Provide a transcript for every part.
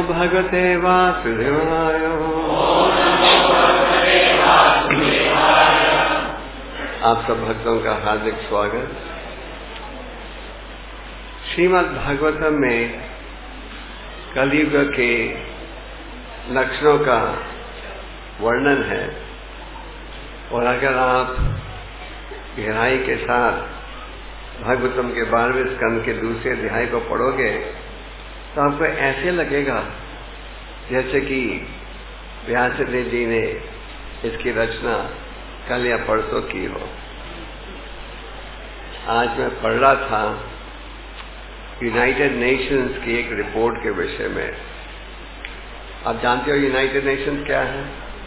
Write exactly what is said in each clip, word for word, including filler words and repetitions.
भगवते वासुदेवाय। आप सब भक्तों का हार्दिक स्वागत। श्रीमद् भागवतम में कलयुग के लक्षणों का वर्णन है, और अगर आप गहराई के साथ भागवतम के बारहवें स्कंद के दूसरे अध्याय को पढ़ोगे तो आपको ऐसे लगेगा जैसे कि व्यासदेव जी ने इसकी रचना कल या परसों की हो। आज मैं पढ़ रहा था यूनाइटेड नेशंस की एक रिपोर्ट के विषय में। आप जानते हो यूनाइटेड नेशंस क्या है?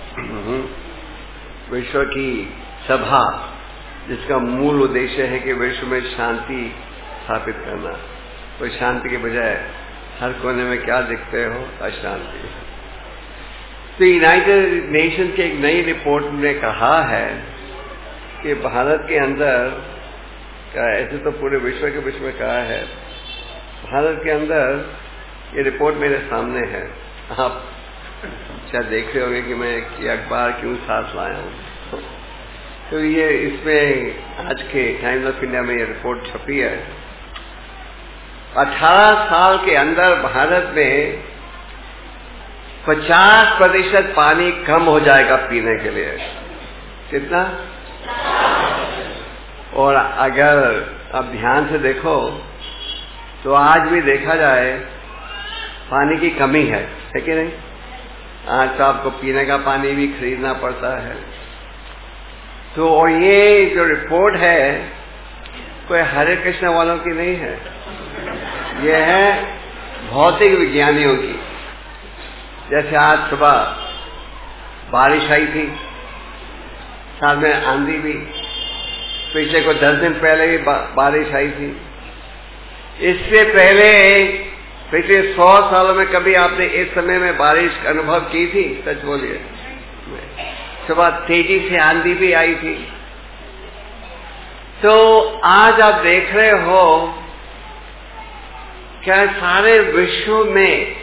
विश्व की सभा, जिसका मूल उद्देश्य है कि विश्व में शांति स्थापित करना। तो शांति के बजाय हर कोने में क्या देखते हो? अशांति। तो यूनाइटेड नेशन की एक नई रिपोर्ट ने कहा है कि भारत के अंदर, ऐसे तो पूरे विश्व के विश्व में कहा है, भारत के अंदर ये रिपोर्ट मेरे सामने है। आप शायद देख रहे होंगे कि मैं ये अखबार क्यों साथ लाया हूँ। तो ये इसमें आज के टाइम्स ऑफ इंडिया में ये रिपोर्ट छपी है। अठारह साल के अंदर भारत में पचास प्रतिशत पानी कम हो जाएगा पीने के लिए। कितना? और अगर आप ध्यान से देखो तो आज भी देखा जाए पानी की कमी है, है कि नहीं? आज तो आपको पीने का पानी भी खरीदना पड़ता है। तो और ये जो रिपोर्ट है कोई हरे कृष्ण वालों की नहीं है, ये है भौतिक विज्ञानियों की। जैसे आज सुबह बारिश आई थी, साथ में आंधी भी, पिछले को दस दिन पहले भी बारिश आई थी। इससे पहले पिछले सौ सालों में कभी आपने इस समय में बारिश का अनुभव की थी? सच बोलिए। सुबह तेजी से आंधी भी आई थी। तो आज आप देख रहे हो क्या सारे विश्व में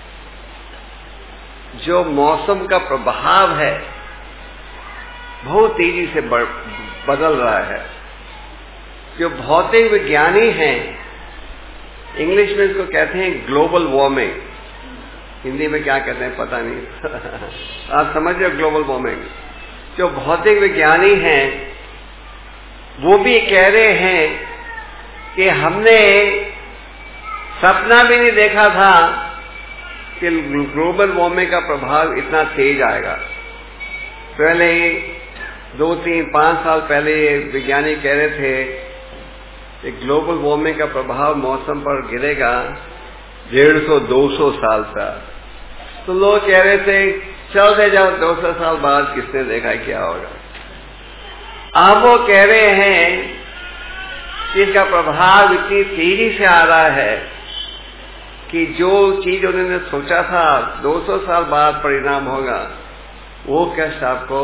जो मौसम का प्रभाव है बहुत तेजी से बदल रहा है। जो भौतिक विज्ञानी हैं, इंग्लिश में इसको कहते हैं ग्लोबल वार्मिंग, हिंदी में क्या कहते हैं पता नहीं। आप समझ रहे हो ग्लोबल वार्मिंग? जो भौतिक विज्ञानी हैं वो भी कह रहे हैं कि हमने सपना भी नहीं देखा था कि ग्लोबल वार्मिंग का प्रभाव इतना तेज आएगा। पहले दो तीन पांच साल पहले विज्ञानी कह रहे थे कि ग्लोबल वार्मिंग का प्रभाव मौसम पर गिरेगा डेढ़ सौ दो सौ साल तक। तो लोग कह रहे थे चलते जाओ, दो सौ साल बाद किसने देखा क्या होगा। अब वो कह रहे हैं कि इसका प्रभाव इतनी तेजी से आ रहा है कि जो चीज उन्होंने सोचा था दो सौ साल बाद परिणाम होगा, वो कष्ट आपको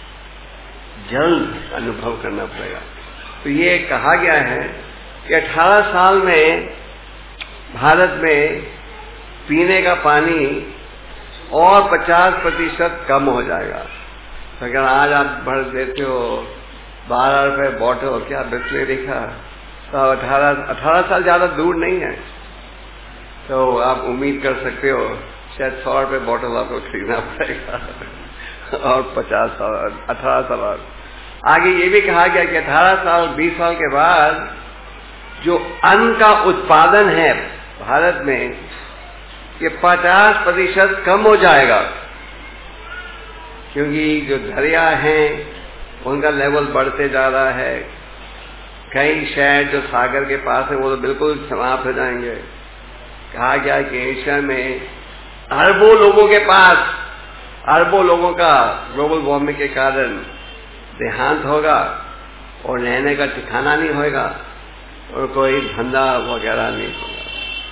जल्द अनुभव करना पड़ेगा। तो ये कहा गया है कि अठारह साल में भारत में पीने का पानी और पचास प्रतिशत कम हो जाएगा। तो अगर आज आप भर देते हो बारह रुपए बॉटल, क्या बिस्लेरी देखा, तो अठारह अठारह साल ज्यादा दूर नहीं है। तो आप उम्मीद कर सकते हो शायद सौ रुपए बॉटल आपको खरीदना पड़ेगा और पचास साल अठारह साल आगे। ये भी कहा गया कि अठारह साल बीस साल के बाद जो अन्न का उत्पादन है भारत में, ये पचास प्रतिशत कम हो जाएगा, क्योंकि जो दरिया हैं उनका लेवल बढ़ते जा रहा है। कई शहर जो सागर के पास है वो तो बिल्कुल समाप्त हो जाएंगे। कहा गया कि एशिया में अरबों लोगों के पास, अरबों लोगों का ग्लोबल वार्मिंग के कारण देहांत होगा और रहने का ठिकाना नहीं होगा और कोई धंधा वगैरह नहीं होगा।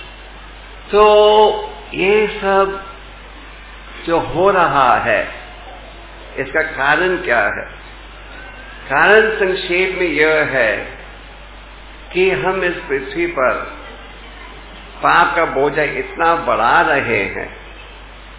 तो ये सब जो हो रहा है इसका कारण क्या है? कारण संक्षेप में यह है कि हम इस पृथ्वी पर पाप का बोझा इतना बढ़ा रहे हैं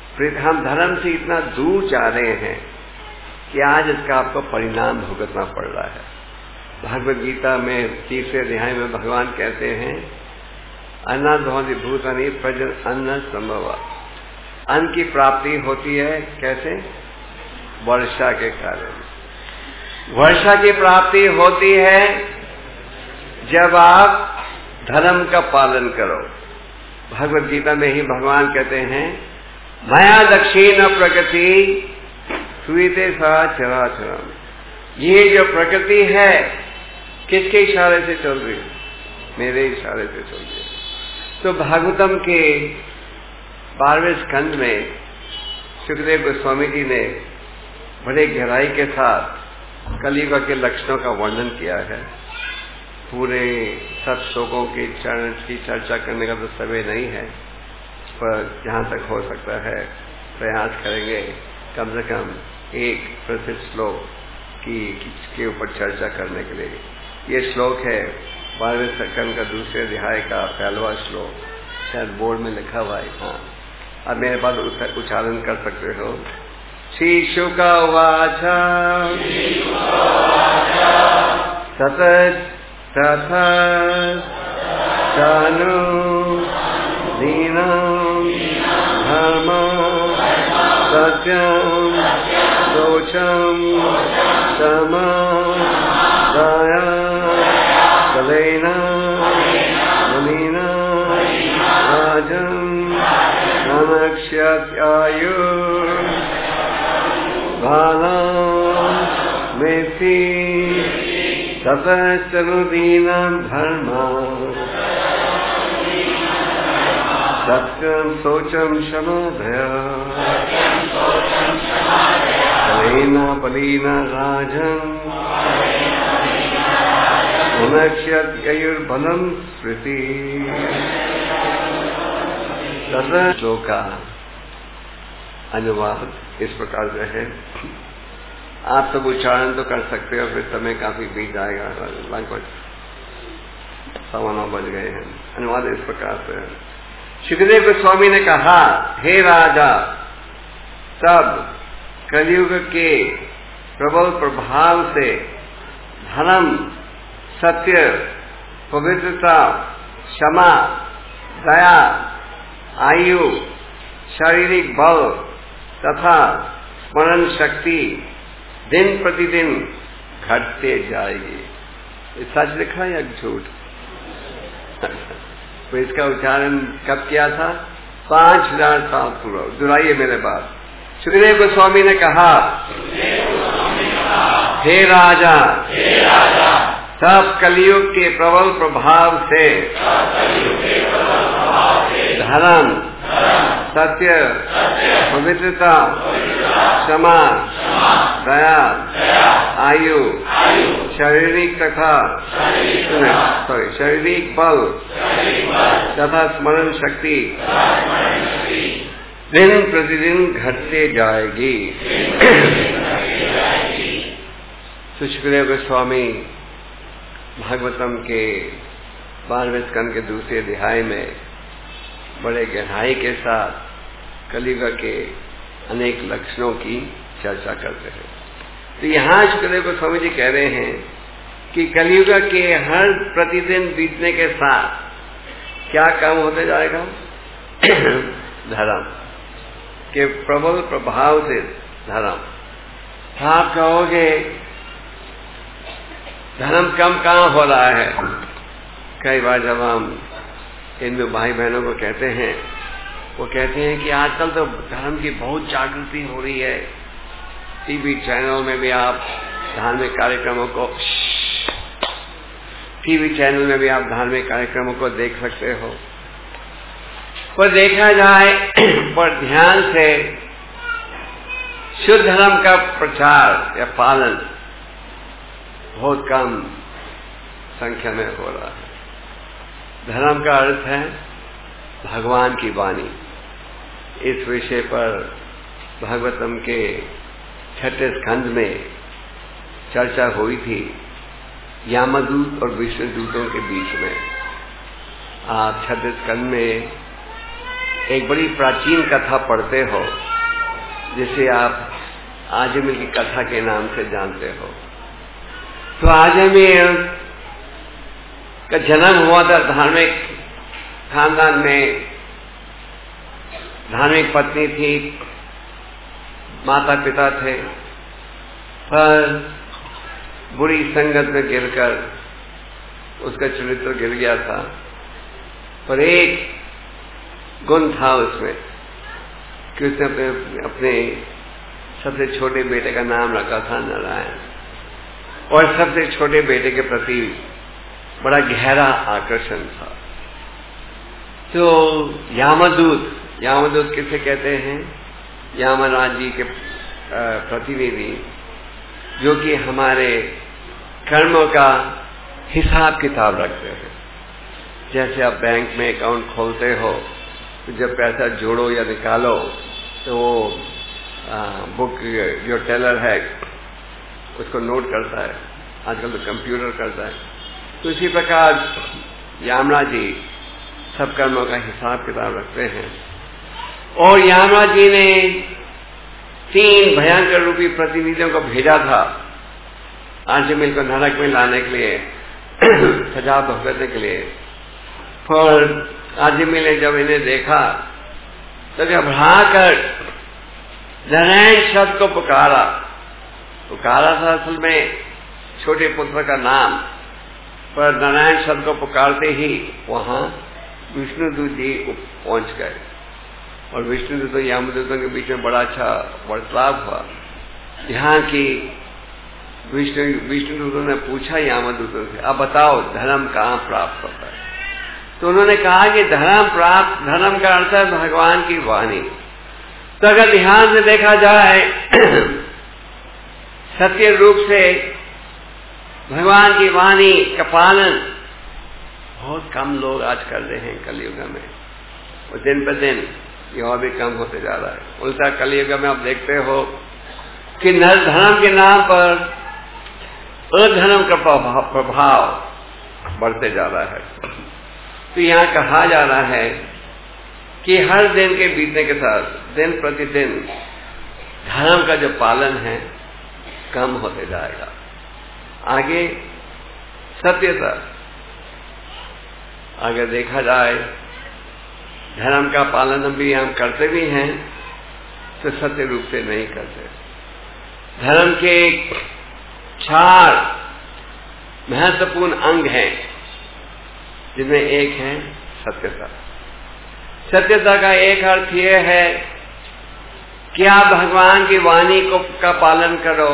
हम धर्म से इतना दूर जा रहे हैं कि आज इसका आपको परिणाम भुगतना पड़ रहा है। भगवद गीता में तीसरे अध्याय में भगवान कहते हैं अन्नाद् भवन्ति भूतानि प्रजन अन्न संभव। अन्न की प्राप्ति होती है कैसे? वर्षा के कारण। वर्षा की प्राप्ति होती है जब आप धर्म का पालन करो। भगवद गीता में ही भगवान कहते हैं मया दक्षिण प्रकृति सुईते सा चराचरम। ये जो प्रकृति है किसके इशारे से चल रही है? मेरे इशारे से चल रही है। तो भागवतम के बारहवें स्कंद में सुखदेव गोस्वामी जी ने बड़े गहराई के साथ कलियुग के लक्षणों का वर्णन किया है। पूरे सब श्लोकों के चरण की चर्चा करने का तो समय नहीं है, पर जहाँ तक हो सकता है प्रयास करेंगे कम से कम एक प्रसिद्ध श्लोक की के ऊपर चर्चा करने के लिए। ये श्लोक है बारहवें स्कंद का दूसरे अध्याय का पहलवा श्लोक, शायद बोर्ड में लिखा हुआ है। हाँ, अब मेरे पास उच्चारण कर सकते हो। श्री शुक उवाच सतत तथा चानु दीनां धर्मं सत्यं शोचं समं दया कलेना मुनिना राजं नमक्ष्यायु भालां मेति ततश्चनुदीनां धर्मं सत्यं शोचं शमदया कलेना बलिना राजन् मुनक्ष्यत्युर्बलं स्मृति। तथा श्लोक का अनुवाद इस प्रकार से है। आप सब उच्चारण तो कर सकते हो, फिर समय काफी बीत जाएगा, लगभग सवा नौ बज गए हैं। अनुवाद इस प्रकार से है। सुखदेव गोस्वामी ने कहा, हे राजा, तब कलियुग के प्रबल प्रभाव से धर्म, सत्य, पवित्रता, क्षमा, दया, आयु, शारीरिक बल तथा स्मरण शक्ति दिन प्रतिदिन घटते जाएगी। ये सच लिखा है या झूठ? तो इसका उच्चारण कब किया था? पांच हजार साल पूर्व। दुहराइए मेरे बात। सुखदेव गोस्वामी ने कहा, हे राजा, तब कलियुग के प्रबल प्रभाव से धर्म, सत्य, पवित्रता, क्षमा, दया, आयु, शारीरिक तथा सॉरी शारीरिक बल तथा स्मरण शक्ति दिन प्रतिदिन घटते जाएगी। सुखदेव गोस्वामी भागवतम के बारहवें स्कंद के दूसरे अध्याय में बड़े गहराई के साथ कलियुग के अनेक लक्षणों की चर्चा करते हैं। तो यहाँ सुखदेव गोस्वामी जी कह रहे हैं कि कलियुग के हर प्रतिदिन बीतने के साथ क्या कम होते जाएगा? धर्म के प्रबल प्रभाव से धर्म। आप कहोगे धर्म कम कहाँ हो रहा है? कई बार जब हम हिंदू भाई बहनों को कहते हैं, वो कहते हैं कि आजकल तो धर्म की बहुत जागृति हो रही है। टीवी चैनल में भी आप धार्मिक कार्यक्रमों को टीवी चैनल में भी आप धार्मिक कार्यक्रमों को देख सकते हो। पर देखा जाए पर ध्यान से शुद्ध धर्म का प्रचार या पालन बहुत कम संख्या में हो रहा है। धर्म का अर्थ है भगवान की वाणी। इस विषय पर भागवतम के छठे स्कंद में चर्चा हुई थी यामदूत और विष्णुदूतों के बीच में। आप छठे स्कंद में एक बड़ी प्राचीन कथा पढ़ते हो जिसे आप आजमीर की कथा के नाम से जानते हो। तो आजमीर का जन्म हुआ था धार्मिक खानदान में, धार्मिक पत्नी थी, माता पिता थे, पर बुरी संगत में गिरकर उसका चरित्र गिर गया था। पर एक गुण था उसमें कि उसने अपने अपने सबसे छोटे बेटे का नाम रखा था नारायण, और सबसे छोटे बेटे के प्रति बड़ा गहरा आकर्षण था। तो यामदूत, यामदूत किसे कहते हैं? यामराज जी के प्रतिनिधि, जो कि हमारे कर्मों का हिसाब किताब रखते हैं। जैसे आप बैंक में अकाउंट खोलते हो तो जब पैसा जोड़ो या निकालो तो वो बुक जो टेलर है उसको नोट करता है, आजकल तो कंप्यूटर करता है। तो इसी प्रकार यामराज जी सब कर्मों का हिसाब किताब रखते हैं। और यामराज जी ने तीन भयंकर रूपी प्रतिनिधियों को भेजा था आजमीर को नरक में लाने के लिए, सजा भुगतने के लिए। पर आजमीर ने जब इन्हें देखा तो घबरा कर नारायण शब्द को पुकारा। पुकारा था असल में छोटे पुत्र का नाम, पर नारायण शब्द को पुकारते ही वहां विष्णुदूत जी पहुंच गए। और विष्णुदूत और यामदूतों के बीच में बड़ा अच्छा वार्तालाप हुआ। यहाँ की विष्णु विष्णुदूतों ने पूछा यामदूतों से, अब बताओ धर्म कहाँ प्राप्त होता है? तो उन्होंने कहा कि धर्म प्राप्त, धर्म का अर्थ है भगवान की वाणी। तो अगर ध्यान से देखा जाए सत्य रूप से भगवान की वाणी का पालन बहुत कम लोग आज कर रहे हैं कलयुग में, और दिन पर दिन ये और भी कम होते जा रहा है। उल्टा कलयुग में आप देखते हो कि नर धर्म के नाम पर अधर्म का प्रभाव बढ़ते जा रहा है। तो यहाँ कहा जा रहा है कि हर दिन के बीतने के साथ दिन प्रतिदिन धर्म का जो पालन है कम होते जाएगा। आगे सत्यता, अगर देखा जाए धर्म का पालन हम भी हम करते भी हैं तो सत्य रूप से नहीं करते। धर्म के चार महत्वपूर्ण अंग हैं जिनमें एक है सत्यता। सत्यता का एक अर्थ यह है कि आप भगवान की वाणी को का पालन करो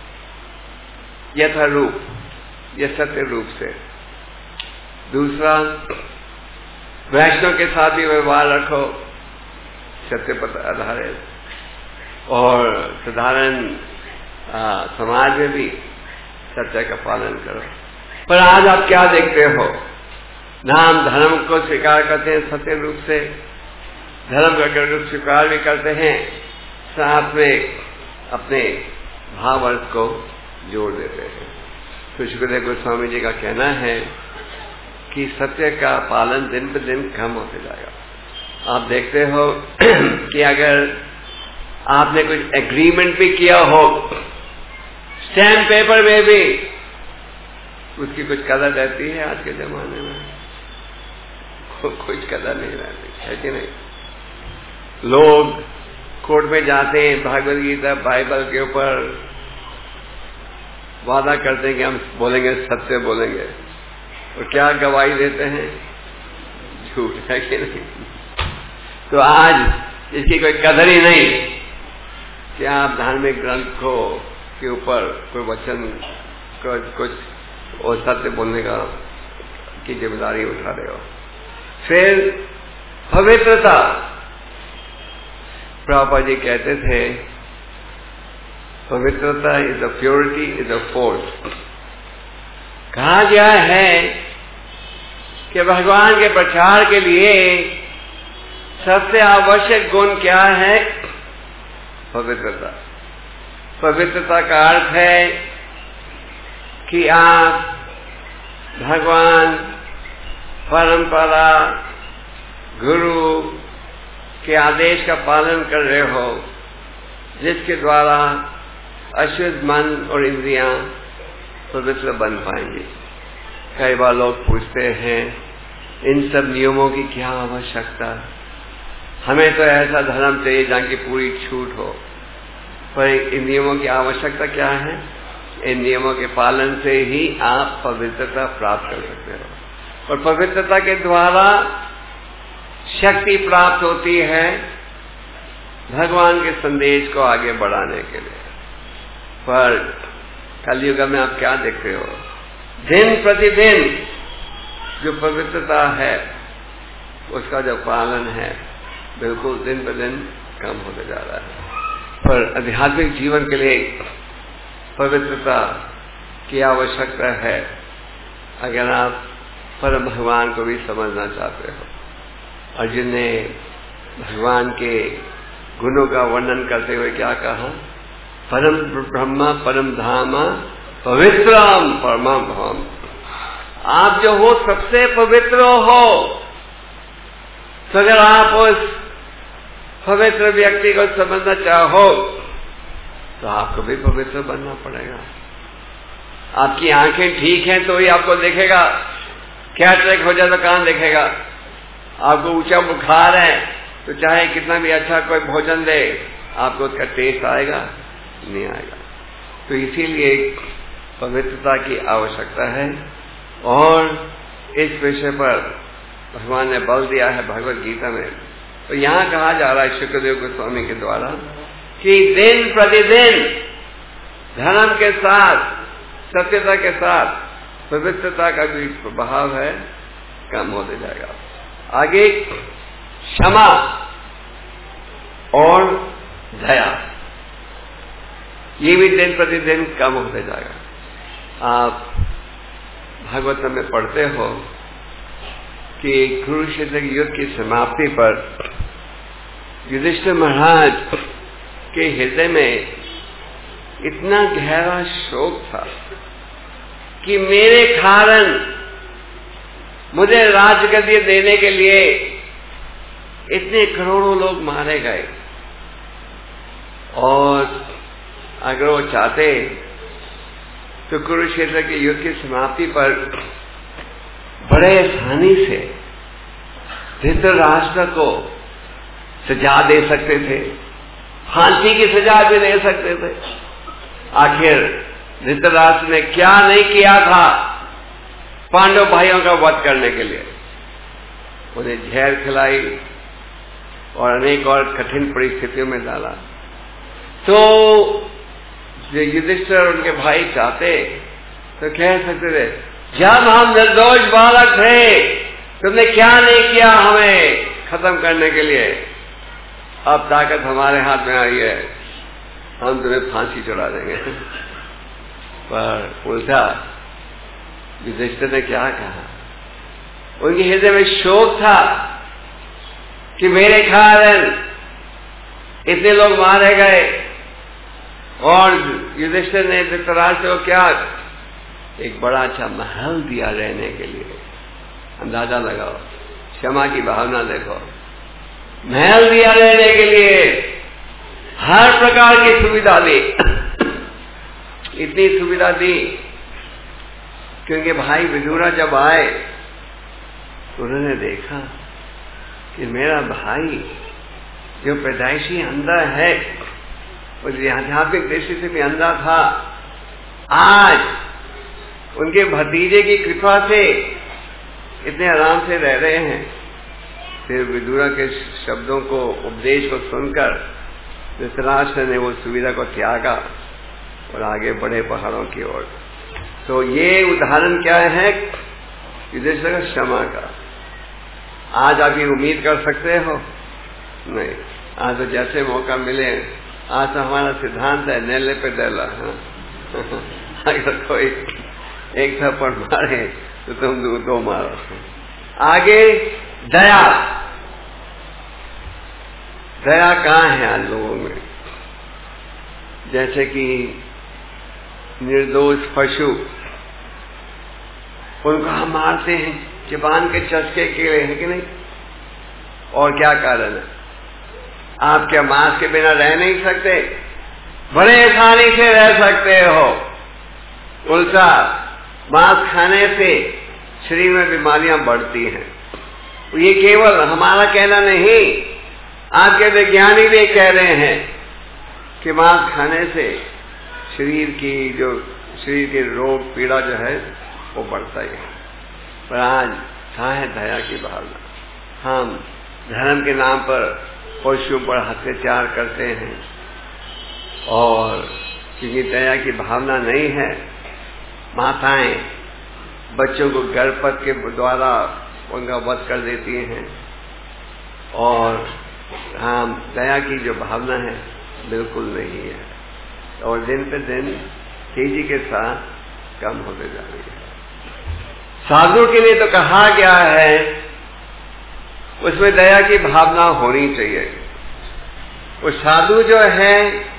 यथा रूप, यह सत्य रूप से। दूसरा, वैष्णव के साथ भी व्यवहार रखो सत्य पर आधारित, और साधारण समाज में भी सत्य का पालन करो। पर आज आप क्या देखते हो? नाम धर्म को स्वीकार करते हैं सत्य रूप से, धर्म का रूप स्वीकार भी करते हैं, साथ में अपने भाव अर्थ को जोड़ देते हैं। तो सुखदेव गोस्वामी जी का कहना है कि सत्य का पालन दिन पर दिन कम होते जाएगा। आप देखते हो कि अगर आपने कुछ एग्रीमेंट भी किया हो स्टैम्प पेपर में भी, उसकी कुछ कदर रहती है आज के जमाने में? कुछ कदर नहीं रहती है कि नहीं? लोग कोर्ट में जाते हैं, भागवत गीता बाइबल के ऊपर वादा करते हैं कि हम बोलेंगे, सत्य बोलेंगे, और क्या गवाही देते हैं? झूठ, है कि नहीं? तो आज इसकी कोई कदर ही नहीं कि आप धार्मिक ग्रंथ को के ऊपर कोई वचन कुछ और सत्य बोलने का की जिम्मेदारी उठा रहे हो। फिर पवित्रता, प्रभुपाद जी कहते थे पवित्रता is the purity is the force. कहा गया है कि भगवान के प्रचार के लिए सबसे आवश्यक गुण क्या है? पवित्रता। पवित्रता का अर्थ है कि आप भगवान, परंपरा, गुरु, के आदेश का पालन कर रहे हो, जिसके द्वारा अशुद्ध मन और इंद्रियां पवित्र बन पाएंगी। कई बार लोग पूछते हैं इन सब नियमों की क्या आवश्यकता, हमें तो ऐसा धर्म चाहिए जहाँ की पूरी छूट हो, पर इन नियमों की आवश्यकता क्या है? इन नियमों के पालन से ही आप पवित्रता प्राप्त कर सकते हो, और पवित्रता के द्वारा शक्ति प्राप्त होती है भगवान के संदेश को आगे बढ़ाने के लिए। पर कलयुग में आप क्या देख रहे हो? दिन प्रतिदिन जो पवित्रता है उसका जो पालन है बिल्कुल दिन पर दिन कम होते जा रहा है। पर आध्यात्मिक जीवन के लिए पवित्रता की आवश्यकता है अगर आप परम भगवान को भी समझना चाहते हो। अर्जुन ने भगवान के गुणों का वर्णन करते हुए क्या कहा? परम ब्रह्मा परम धामा पवित्रम परमम भवम। आप जो हो सबसे पवित्र हो, तो अगर आप उस पवित्र व्यक्ति को समझना चाहो तो आपको भी पवित्र बनना पड़ेगा। आपकी आंखें ठीक हैं तो ही आपको देखेगा, क्या ट्रैक हो जाए तो कहां देखेगा? आपको ऊंचा बुखार है तो चाहे कितना भी अच्छा कोई भोजन दे, आपको उसका टेस्ट आएगा? नहीं आएगा। तो इसीलिए पवित्रता की आवश्यकता है, और इस विषय पर भगवान ने बल दिया है भगवत गीता में। तो यहाँ कहा जा रहा है शुक्रदेव गोस्वामी के द्वारा कि दिन प्रतिदिन धर्म के साथ, सत्यता के साथ पवित्रता का भी प्रभाव है कम होते जाएगा। आगे क्षमा और दया, ये भी दिन प्रतिदिन कम होते जाएगा। आप भागवत में पढ़ते हो कि कुरुक्षेत्र युद्ध की समाप्ति पर युधिष्ठिर महाराज के हृदय में इतना गहरा शोक था कि मेरे कारण मुझे राजगद्दी देने के लिए इतने करोड़ों लोग मारे गए, और अगर वो चाहते तो कुरुक्षेत्र के युद्ध की समाप्ति पर बड़े आसानी से धृतराष्ट्र को सजा दे सकते थे, फांसी की सजा भी दे सकते थे। आखिर धृतराष्ट्र ने क्या नहीं किया था पांडव भाइयों का वध करने के लिए? उन्हें जहर खिलाई और अनेक और कठिन परिस्थितियों में डाला। तो जो युधिष्ठिर और उनके भाई चाहते तो कह सकते थे, जब हम निर्दोष बालक थे तुमने क्या नहीं किया हमें खत्म करने के लिए, अब ताकत हमारे हाथ में आई है, हम तुम्हें फांसी चढ़ा देंगे। पर उल्टा युधिष्ठिर ने क्या कहा? उनके हृदय में शोक था कि मेरे कारण इतने लोग मारे गए, और युधिष्ठिर ने धृतराष्ट्र को क्या एक बड़ा अच्छा महल दिया रहने के लिए। अंदाजा लगाओ, क्षमा की भावना देखो। महल दिया रहने के लिए, हर प्रकार की सुविधा दी। इतनी सुविधा दी क्योंकि भाई विदुरा जब आए तो उन्होंने देखा कि मेरा भाई जो पैदाइशी अंधा है, और आध्यात्मिक दृष्टि से भी अंधा था, आज उनके भतीजे की कृपा से इतने आराम से रह रहे हैं। फिर विदुरा के शब्दों को, उपदेश को सुनकर धृतराष्ट्र ने वो सुविधा को त्यागा और आगे बढ़े पहाड़ों की ओर। तो ये उदाहरण क्या है? युधिष्ठिर का क्षमा का। आज आप ये उम्मीद कर सकते हो? नहीं। आज तो जैसे मौका मिले, आज तो हमारा सिद्धांत है नेले पे डेला। हाँ। अगर कोई एक थप्पड़ मारे तो तुम दो, दो मारो। आगे दया। दया कहाँ है आज लोगों में? जैसे कि निर्दोष पशु, उनको हम मारते हैं जुबान के चस्के के लिए, है कि नहीं? और क्या कारण है? आप क्या मांस के बिना रह नहीं सकते? बड़े आसानी से रह सकते हो। उल्टा मांस खाने से शरीर में बीमारियां बढ़ती हैं। ये केवल हमारा कहना नहीं, आपके वैज्ञानिक भी कह रहे हैं कि मांस खाने से शरीर की जो शरीर के रोग पीड़ा जो है वो बढ़ता ही है। पर आज कहाँ है दया की भावना? हम धर्म के नाम पर पशुओं पर अत्याचार करते हैं, और क्योंकि दया की भावना नहीं है, माताएं बच्चों को गर्भपात के द्वारा उनका वध कर देती हैं, और हम दया की जो भावना है बिल्कुल नहीं है, और दिन पे दिन तेजी के साथ कम होते जा रही है। साधु के लिए तो कहा गया है उसमें दया की भावना होनी चाहिए। वो साधु जो है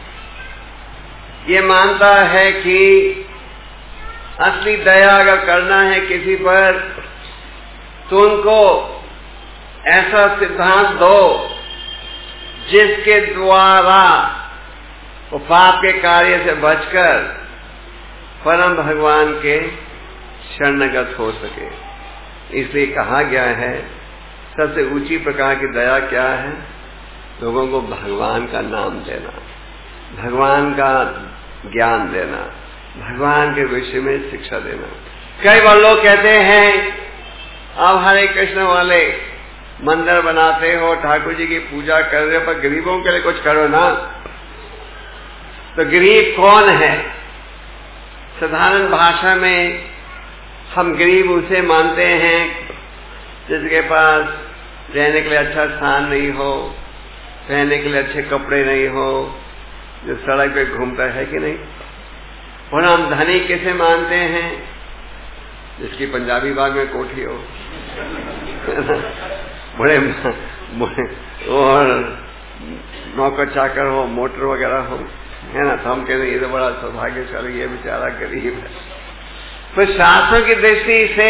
ये मानता है कि असली दया अगर करना है किसी पर तो उनको ऐसा सिद्धांत दो जिसके द्वारा वो पाप के कार्य से बचकर परम भगवान के शरणगत हो सके। इसलिए कहा गया है सबसे ऊंची प्रकार की दया क्या है? लोगों को भगवान का नाम देना, भगवान का ज्ञान देना, भगवान के विषय में शिक्षा देना। कई बार लोग कहते हैं आप हरे कृष्ण वाले मंदिर बनाते हो, ठाकुर जी की पूजा कर रहे हो, पर गरीबों के लिए कुछ करो ना। तो गरीब कौन है? साधारण भाषा में हम गरीब उसे मानते हैं जिसके पास रहने के लिए अच्छा स्थान नहीं हो, पहनने के लिए अच्छे कपड़े नहीं हो, जो सड़क पे घूमता है कि नहीं। और हम धनी किसे मानते हैं? जिसकी पंजाबी बाग में कोठी हो, बड़े और नौकर चाकर हो, मोटर वगैरह हो, है ना। तो हम कहते हैं ये तो बड़ा सौभाग्यशाली, ये बेचारा गरीब है। तो शास्त्रों की दृष्टि से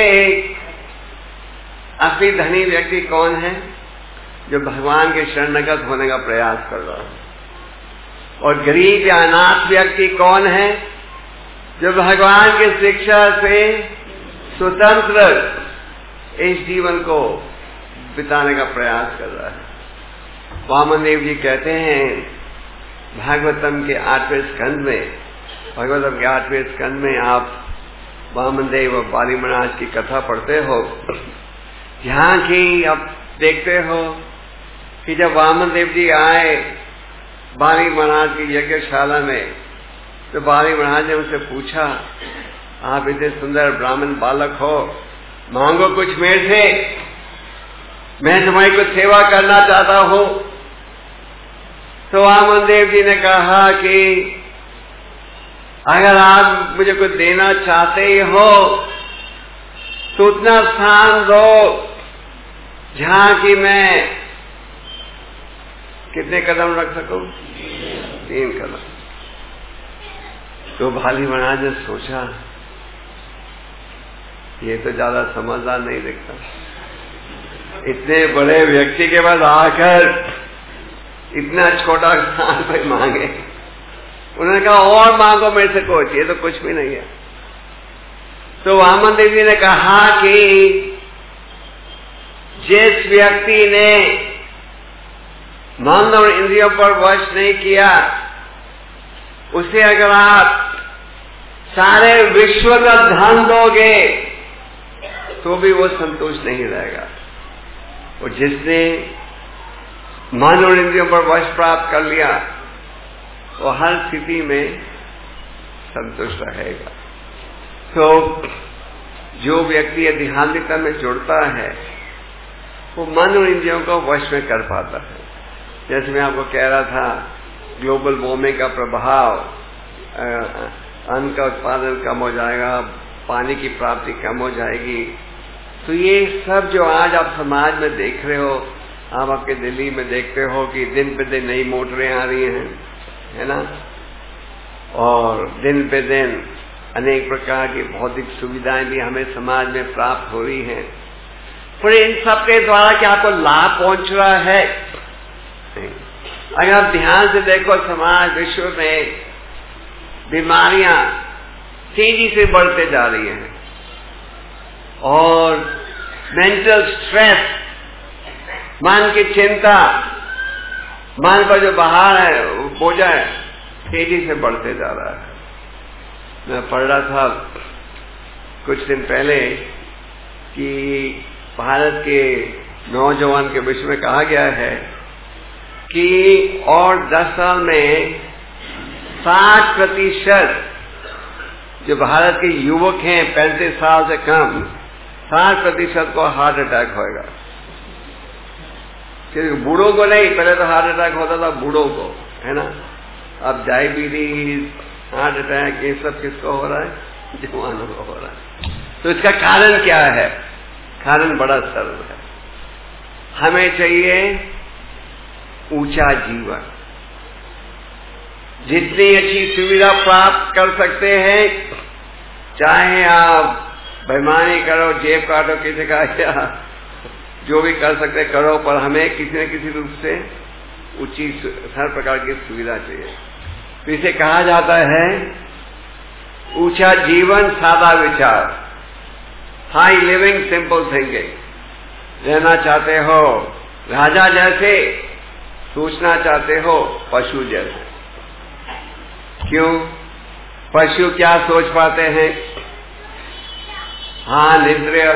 असली धनी व्यक्ति कौन है? जो भगवान के शरणगत होने का प्रयास कर रहा है। और गरीब या अनाथ व्यक्ति कौन है? जो भगवान की शिक्षा से स्वतंत्र इस जीवन को बिताने का प्रयास कर रहा है। वामन देव जी कहते हैं भागवतम के आठवें स्कंद में, भागवतम के आठवें स्कंद में आप वामन देव और बाली महाराज की कथा पढ़ते हो, यहाँ की आप देखते हो कि जब वामन देव जी आए बाली महाराज की यज्ञशाला में, तो बाली महाराज ने उनसे पूछा आप इतने सुंदर ब्राह्मण बालक हो, मांगो कुछ मेरे से, मैं तुम्हारी कुछ सेवा करना चाहता हूं। तो वामन देव जी ने कहा कि अगर आप मुझे कुछ देना चाहते हो तो उतना स्थान दो जहां की मैं कितने कदम रख सकूं? तीन कदम। तो बाली महाराज ने सोचा ये तो ज्यादा समझदार नहीं दिखता, इतने बड़े व्यक्ति के पास आकर इतना छोटा स्थान पर मांगे। उन्होंने कहा और मांगो मेरे से कुछ, ये तो कुछ भी नहीं है। तो वामन देव जी ने कहा कि जिस व्यक्ति ने मन और इंद्रियों पर वश नहीं किया, उसे अगर आप सारे विश्व का धन दोगे तो भी वो संतुष्ट नहीं रहेगा। और जिसने मन और इंद्रियों पर वश प्राप्त कर लिया वो हर स्थिति में संतुष्ट रहेगा। तो जो व्यक्ति आध्यात्मिकता में जुड़ता है वो मन और इंद्रियों को वश में कर पाता है। जैसे मैं आपको कह रहा था, ग्लोबल वार्मिंग का प्रभाव, अन्न का उत्पादन कम हो जाएगा, पानी की प्राप्ति कम हो जाएगी। तो ये सब जो आज आप समाज में देख रहे हो, आप आपके दिल्ली में देखते हो कि दिन पे दिन नई मोटरें आ रही हैं, है ना, और दिन पे दिन अनेक प्रकार की भौतिक सुविधाएं भी हमें समाज में प्राप्त हो रही हैं। पर इन सब के द्वारा क्या आपको लाभ पहुंच रहा है? अगर आप ध्यान से देखो, समाज विश्व में बीमारियां तेजी से बढ़ते जा रही हैं और मेंटल स्ट्रेस, मन की चिंता, मन पर जो बाहर है वो बोझा है, तेजी से बढ़ते जा रहा है। मैं पढ़ रहा था कुछ दिन पहले कि भारत के नौजवान के विषय में कहा गया है कि और दस साल में साठ प्रतिशत जो भारत के युवक हैं पैंतीस साल से कम, साठ प्रतिशत को हार्ट अटैक होएगा। बूढ़ों को नहीं, पहले तो हार्ट अटैक होता था बूढ़ों को, है ना। अब डायबिटीज, हार्ट अटैक, ये सब किसको हो रहा है? जवानों को हो रहा है। तो इसका कारण क्या है? कारण बड़ा सरल है। हमें चाहिए ऊंचा जीवन, जितनी अच्छी सुविधा प्राप्त कर सकते हैं, चाहे आप बेईमानी करो, जेब काटो किसी का, या जो भी कर सकते करो, पर हमें किसी न किसी रूप से ऊंची हर प्रकार की सुविधा चाहिए। तो इसे कहा जाता है ऊंचा जीवन, सादा विचार, हाई लिविंग, सिंपल थिंकिंग। रहना चाहते हो राजा जैसे, सोचना चाहते हो पशु जैसे। क्यों? पशु क्या सोच पाते हैं? हाँ, इंद्रिय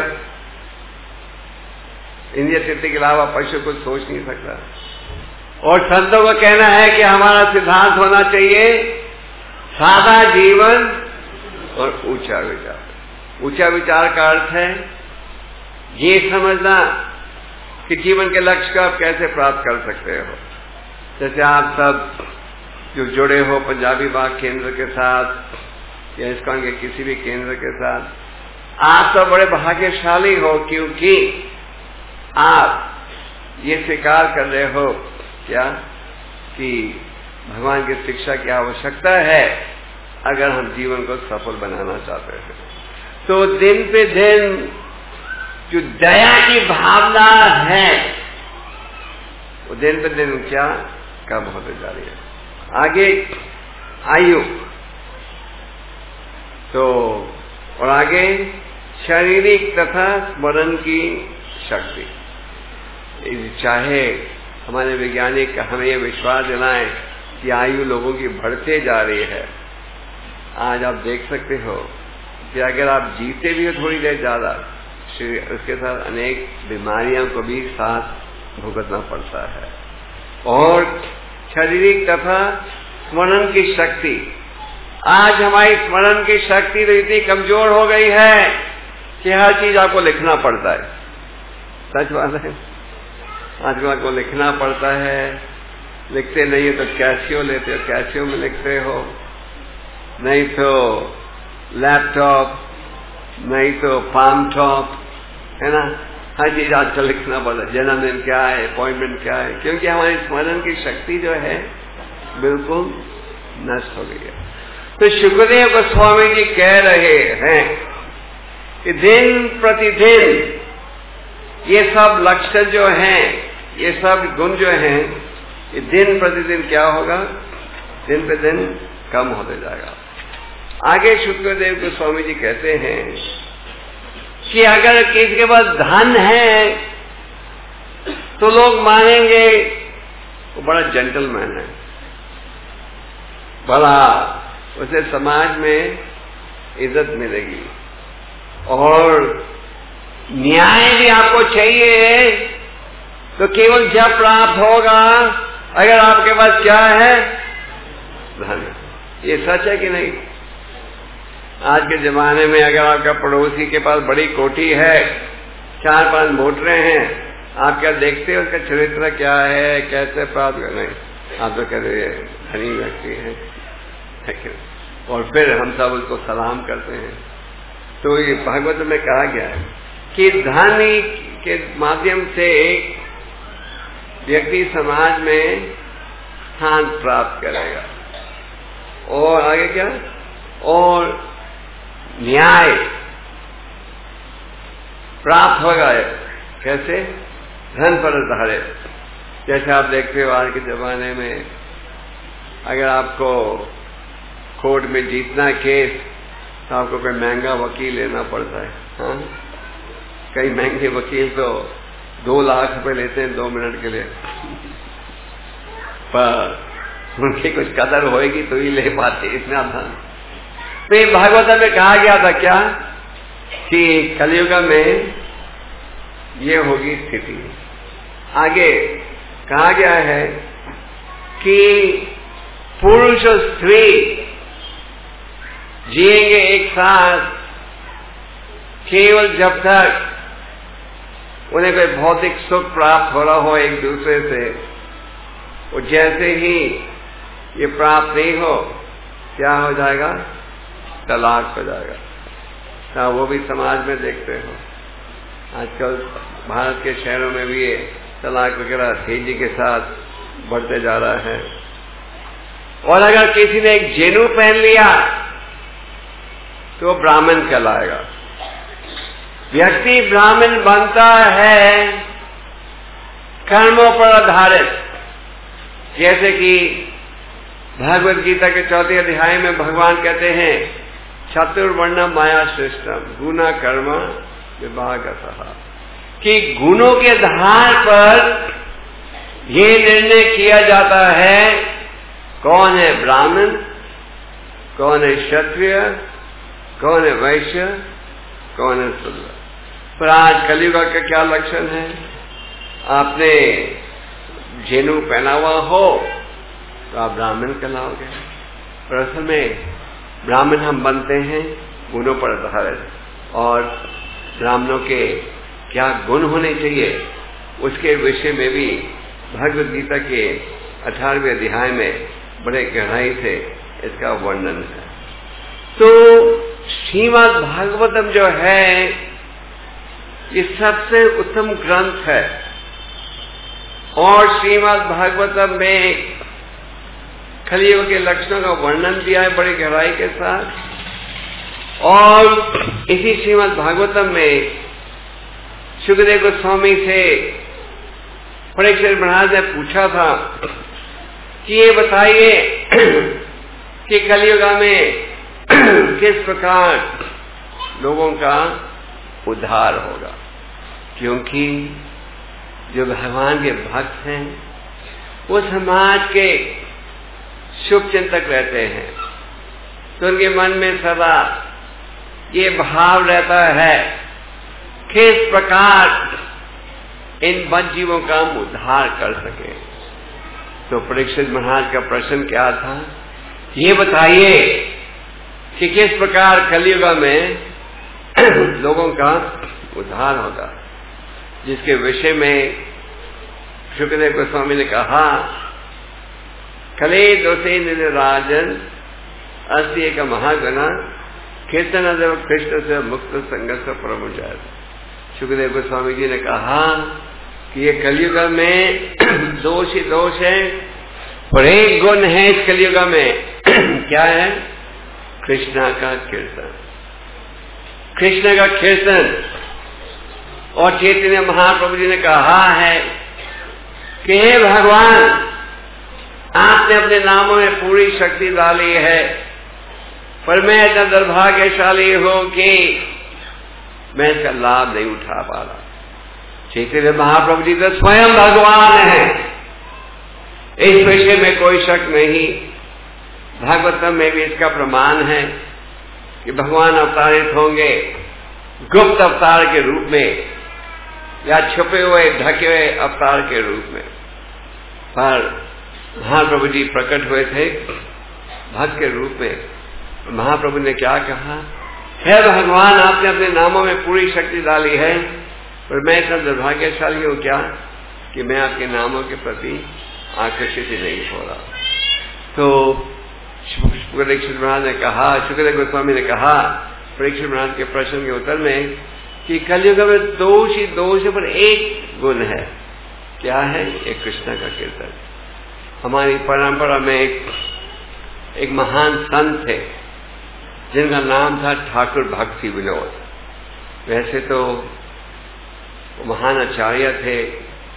इंद्रिय तृप्ति के अलावा पशु कुछ सोच नहीं सकता। और संतों का कहना है कि हमारा सिद्धांत होना चाहिए सादा जीवन और ऊंचा विचार। ऊंचा विचार का अर्थ है ये समझना कि जीवन के लक्ष्य को आप कैसे प्राप्त कर सकते हो। जैसे आप सब जो जुड़े हो पंजाबी बाग केंद्र के साथ या इस्कॉन के किसी भी केंद्र के साथ, आप सब बड़े भाग्यशाली हो, क्योंकि आप ये स्वीकार कर रहे हो क्या कि भगवान की शिक्षा की आवश्यकता है अगर हम जीवन को सफल बनाना चाहते हैं। तो दिन पे दिन जो दया की भावना है वो दिन पे दिन क्या कम होते जा रही है। आगे आयु, तो और आगे शारीरिक तथा स्मरण की शक्ति। चाहे हमारे वैज्ञानिक हमें यह विश्वास दिलाएं कि आयु लोगों की बढ़ते जा रही है, आज आप देख सकते हो कि अगर आप जीते भी हो थोड़ी देर ज्यादा, उसके साथ अनेक बीमारियों को भी साथ भुगतना पड़ता है। और शारीरिक तथा स्मरण की शक्ति, आज हमारी स्मरण की शक्ति तो इतनी कमजोर हो गई है कि हर चीज आपको लिखना पड़ता है। सच बात है, आज आपको लिखना पड़ता है, लिखते नहीं हो तो कैसियो लेते हो, कैसियो में लिखते हो, नहीं तो लैपटॉप, नहीं तो पाम टॉप, है ना। हर चीज आजकल लिखना पड़ता है, जन्मदिन क्या है, अपॉइंटमेंट क्या है, क्योंकि हमारी स्मरण की शक्ति जो है बिल्कुल नष्ट हो गई है। तो शुक्रदेव गोस्वामी जी कह रहे हैं कि दिन प्रतिदिन ये सब लक्षण जो हैं, ये सब गुण जो हैं, ये दिन प्रतिदिन क्या होगा? दिन पे दिन कम होते जाएगा। आगे शुक्रदेव गोस्वामी जी कहते हैं कि अगर किसी के पास धन है तो लोग मानेंगे वो बड़ा जेंटलमैन है, बड़ा, उसे समाज में इज्जत मिलेगी और न्याय भी आपको चाहिए तो केवल जब प्राप्त होगा अगर आपके पास क्या है? धन। ये सच है कि नहीं? आज के जमाने में अगर आपका पड़ोसी के पास बड़ी कोठी है, चार पांच मोटरें हैं, आप क्या देखते हो उसका चरित्र क्या है, कैसे प्राप्त करना है? आप तो कहते हैं धनी व्यक्ति है, और फिर हम सब उसको सलाम करते हैं। तो ये भागवत में कहा गया है कि धन के माध्यम से व्यक्ति समाज में स्थान प्राप्त करेगा। और आगे क्या? और न्याय प्राप्त होगा। कैसे? धन पर आधारित। जैसे आप देखते हो आज के जमाने में अगर आपको कोर्ट में जीतना केस तो आपको कोई महंगा वकील लेना पड़ता है। हाँ, कई महंगे वकील तो दो लाख रुपए लेते हैं दो मिनट के लिए, पर उनकी कुछ कदर होएगी तो ही ले पाते, इतना था। तो ये भागवत में कहा गया था क्या कि कलयुग में ये होगी स्थिति। आगे कहा गया है कि पुरुष और स्त्री जिएंगे एक साथ केवल जब तक उन्हें कोई भौतिक सुख प्राप्त हो रहा हो एक दूसरे से। और जैसे ही ये प्राप्त नहीं हो क्या हो जाएगा, तलाक हो जाएगा। हाँ, वो भी समाज में देखते हो आजकल भारत के शहरों में भी ये तलाक वगैरह तेजी के साथ बढ़ते जा रहा है। और अगर किसी ने एक जेनू पहन लिया तो ब्राह्मण कहलाएगा। व्यक्ति ब्राह्मण बनता है कर्मों पर आधारित, जैसे कि भगवद गीता के चौथे अध्याय में भगवान कहते हैं चतुर्वर्ण माया सृष्टम गुना कर्म विभागतः, कि गुणों के आधार पर ये निर्णय किया जाता है कौन है ब्राह्मण, कौन है क्षत्रिय, कौन है वैश्य, कौन है शूद्र। पर आज कलयुग का क्या लक्षण है, आपने जेनु पहना हुआ हो तो आप ब्राह्मण कहलाओगे। पर असल में ब्राह्मण हम बनते हैं गुणों पर आधारित, और ब्राह्मणों के क्या गुण होने चाहिए उसके विषय में भी भगवद गीता के अठारहवें अध्याय में बड़े गहराई से इसका वर्णन है। तो श्रीमद् भागवतम जो है ये सबसे उत्तम ग्रंथ है, और श्रीमद् भागवतम में कलियुग के लक्षणों का वर्णन दिया है बड़ी गहराई के साथ। और इसी श्रीमद् भागवतम में सुखदेव गोस्वामी से परीक्षित महाराज ने पूछा था कि ये बताइए कि कलियुग में किस प्रकार लोगों का उद्धार होगा, क्योंकि जो भगवान के भक्त हैं वो समाज के शुभ चिंतक रहते हैं, तो उनके मन में सदा ये भाव रहता है किस प्रकार इन बद जीवों का हम उद्धार कर सके। तो परीक्षित महाराज का प्रश्न क्या था, ये बताइए कि किस प्रकार कलियुग में लोगों का उद्धार होगा, जिसके विषय में सुखदेव गोस्वामी ने कहा कले दोषे राजन अस्ति एक महागुना कीर्तन देव कृष्ण से मुक्त संघर्ष परमुचार। सुखदेव गोस्वामी जी ने कहा कि ये कलियुग में दोष ही दोष है, पर एक गुण है इस कलियुग में क्या है, कृष्णा का कीर्तन, कृष्ण का कीर्तन। और चैतन्य महाप्रभु जी ने कहा है कि हे भगवान, आपने अपने नामों में पूरी शक्ति डाली है, पर मैं इतना दुर्भाग्यशाली हूं कि मैं इसका लाभ नहीं उठा पा रहा। चैतन्य महाप्रभु जी तो स्वयं भगवान है, इस विषय में कोई शक नहीं। भागवतम में भी इसका प्रमाण है कि भगवान अवतारित होंगे गुप्त अवतार के रूप में या छुपे हुए ढके हुए अवतार के रूप में, पर महाप्रभु जी प्रकट हुए थे भक्त के रूप में। महाप्रभु ने क्या कहा, हे भगवान, आपने अपने नामों में पूरी शक्ति डाली है, पर मैं इतना दुर्भाग्यशाली हूं क्या कि मैं आपके नामों के प्रति आकर्षित ही नहीं हो रहा। तो परीक्षित महाराज ने कहा, सुखदेव गोस्वामी ने कहा परीक्षित महाराज के प्रश्न के उत्तर में कि कलयुग में दोष ही दोष पर एक गुण है, क्या है, एक कृष्ण का कीर्तन। हमारी परंपरा में एक, एक महान संत थे जिनका नाम था ठाकुर भक्ति विनोद। वैसे तो महान आचार्य थे,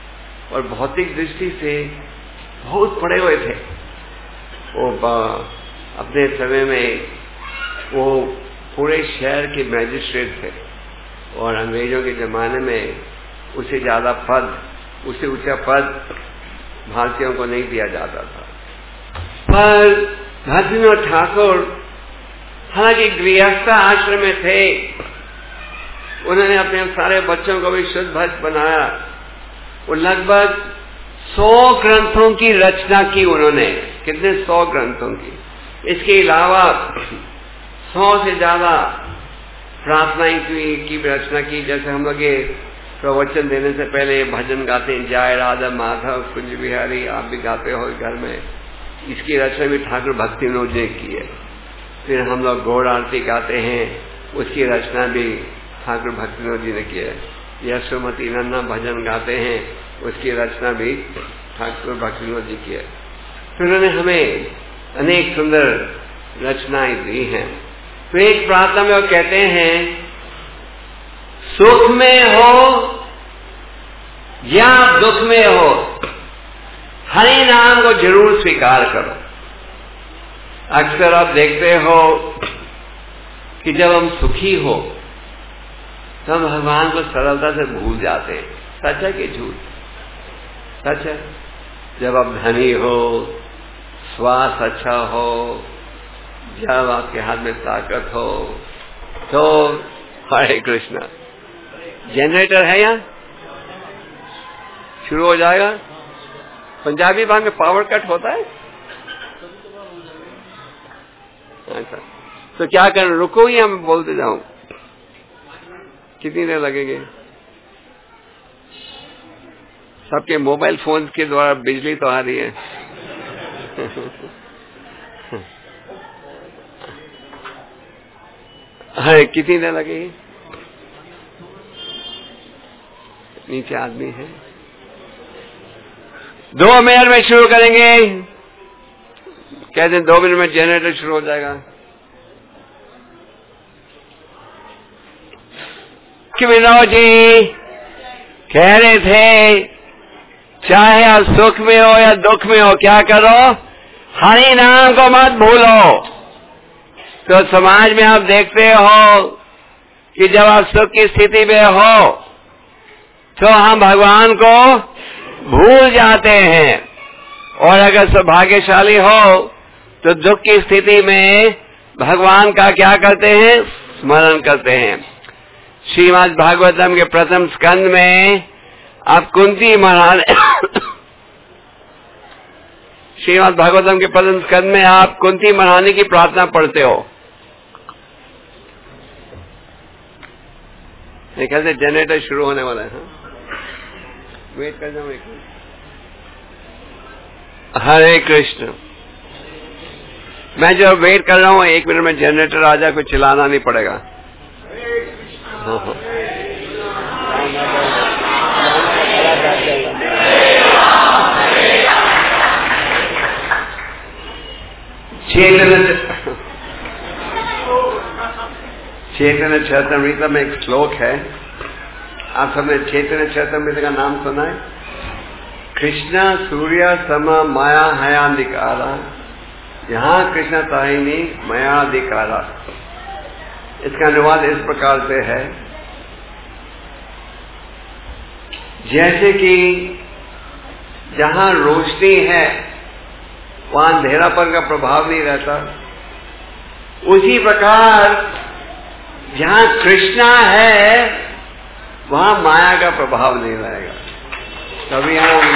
और भौतिक दृष्टि से बहुत पड़े हुए थे। वो अपने समय में वो पूरे शहर के मैजिस्ट्रेट थे और अंग्रेजों के जमाने में उससे ज्यादा पद, उससे ऊंचा पद भारतीयों को नहीं दिया जाता था। पर भक्तिविनोद ठाकुर हालांकि गृहस्थ आश्रम में थे, उन्होंने अपने सारे बच्चों को भी शुद्ध भक्त बनाया। वो लगभग सौ ग्रंथों की रचना की उन्होंने, कितने सौ ग्रंथों की। इसके अलावा सौ से ज्यादा प्रार्थनाएं की, की रचना की। जैसे हम लोग ये प्रवचन देने से पहले भजन गाते हैं, जय राधा माधव कुंज बिहारी, आप भी गाते हो घर में। इसकी रचना भी ठाकुर भक्तिविनोद ने की है। फिर हम लोग गौड़ आरती गाते हैं, उसकी रचना भी ठाकुर भक्तिविनोद जी ने की है। यशोमती नन्ना भजन गाते हैं, उसकी रचना भी ठाकुर भक्तिविनोद जी की है। फिर उन्होंने हमें अनेक सुंदर रचनाएं दी हैं। तो एक प्रार्थना में वो कहते हैं, सुख में हो या दुख में हो, हरि नाम को जरूर स्वीकार करो। अक्सर आप देखते हो कि जब हम सुखी हो तो हम भगवान को सरलता से भूल जाते हैं। सच है कि झूठ? सच है। जब आप धनी हो, स्वास्थ्य अच्छा हो, जब आपके हाथ में ताकत हो, तो हरे कृष्णा। जनरेटर है यहाँ, शुरू हो जाएगा। पंजाबी भाग में पावर कट होता है। अच्छा, तो क्या करूं, रुको या मैं बोलते जाऊं? कितनी देर लगेंगे? सबके मोबाइल फोन के द्वारा बिजली तो आ रही है। अरे कितनी देर लगेगी? नीचे आदमी है। दो मिनट में शुरू करेंगे। कहते हैं दो मिनट में जनरेटर शुरू हो जाएगा। कि विनोद जी कह रहे थे, चाहे आप सुख में हो या दुख में हो, क्या करो, हरि नाम को मत भूलो। तो समाज में आप देखते हो कि जब आप सुख की स्थिति में हो तो हम भगवान को भूल जाते हैं, और अगर सौभाग्यशाली हो तो दुख की स्थिति में भगवान का क्या करते हैं, स्मरण करते हैं। श्रीमद् भागवतम के प्रथम स्कंद में आप कुंती महारानी श्रीमद् भागवतम के प्रथम स्कंद में आप कुंती महारानी की प्रार्थना पढ़ते हो। कहते जनरेटर शुरू होने वाला है। हाँ? वेट कर जाओ एक मिनट। हरे कृष्ण। मैं जो वेट कर रहा हूँ, एक मिनट में जनरेटर आ जाए, कुछ चिल्लाना नहीं पड़ेगा। हाँ हाँ। चैतन्य चैतन्य चरितमृत में एक श्लोक है, आप सबने चैतन्य चरितमृत का नाम सुना है? कृष्णा सूर्य सम माया हयाधिकारा, यहाँ कृष्ण ताहिनी मायाधिकारा। इसका अनुवाद इस प्रकार से है, जैसे कि जहाँ रोशनी है वहां अंधेरापन का प्रभाव नहीं रहता, उसी प्रकार जहाँ कृष्णा है वहां माया का प्रभाव नहीं रहेगा। कभी हम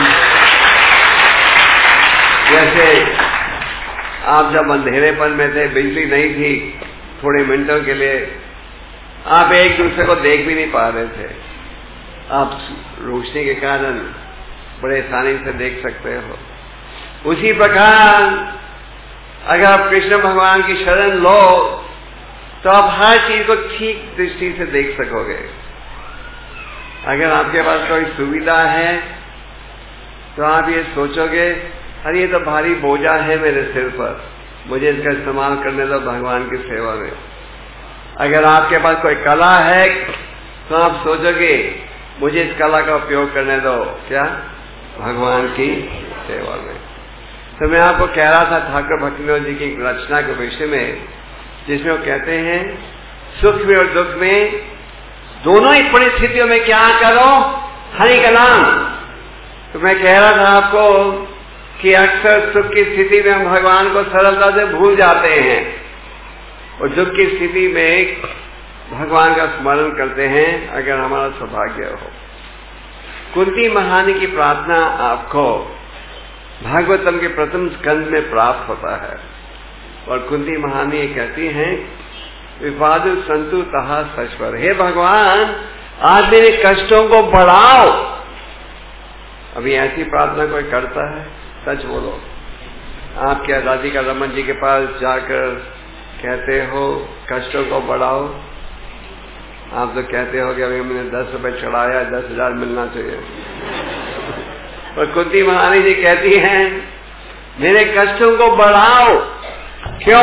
जैसे आप जब अंधेरेपन में थे, बिजली नहीं थी, थोड़े मिनटों के लिए आप एक दूसरे को देख भी नहीं पा रहे थे, आप रोशनी के कारण बड़े आसानी से देख सकते हो। उसी प्रकार अगर आप कृष्ण भगवान की शरण लो तो आप हर चीज को ठीक दृष्टि से देख सकोगे। अगर आपके पास कोई सुविधा है तो आप ये सोचोगे, अरे ये तो भारी बोझा है मेरे सिर पर, मुझे इसका इस्तेमाल करने दो भगवान की सेवा में। अगर आपके पास कोई कला है तो आप सोचोगे, मुझे इस कला का उपयोग करने दो, क्या भगवान की सेवा में। तो मैं आपको कह रहा था ठाकुर भक्तिविनोद जी की रचना के विषय में, जिसमें वो कहते हैं सुख में और दुख में दोनों ही परिस्थितियों में क्या करो, हरि का नाम। तो मैं कह रहा था आपको कि अक्सर सुख की स्थिति में हम भगवान को सरलता से भूल जाते हैं और दुख की स्थिति में भगवान का स्मरण करते हैं, अगर हमारा सौभाग्य हो। कुंती महारानी की प्रार्थना आपको भागवतम के प्रथम स्कंद में प्राप्त होता है और कुंती महारानी कहती हैं विवादु संतु तहा सश्वर, हे भगवान आज मेरे कष्टों को बढ़ाओ। अभी ऐसी प्रार्थना कोई करता है? सच बोलो, आप क्या राधिका रमन जी के पास जाकर कहते हो कष्टों को बढ़ाओ? आप तो कहते हो कि अभी मैंने दस रुपए चढ़ाया, दस हजार मिलना चाहिए। और कुंती महारानी जी कहती हैं मेरे कष्टों को बढ़ाओ। क्यों?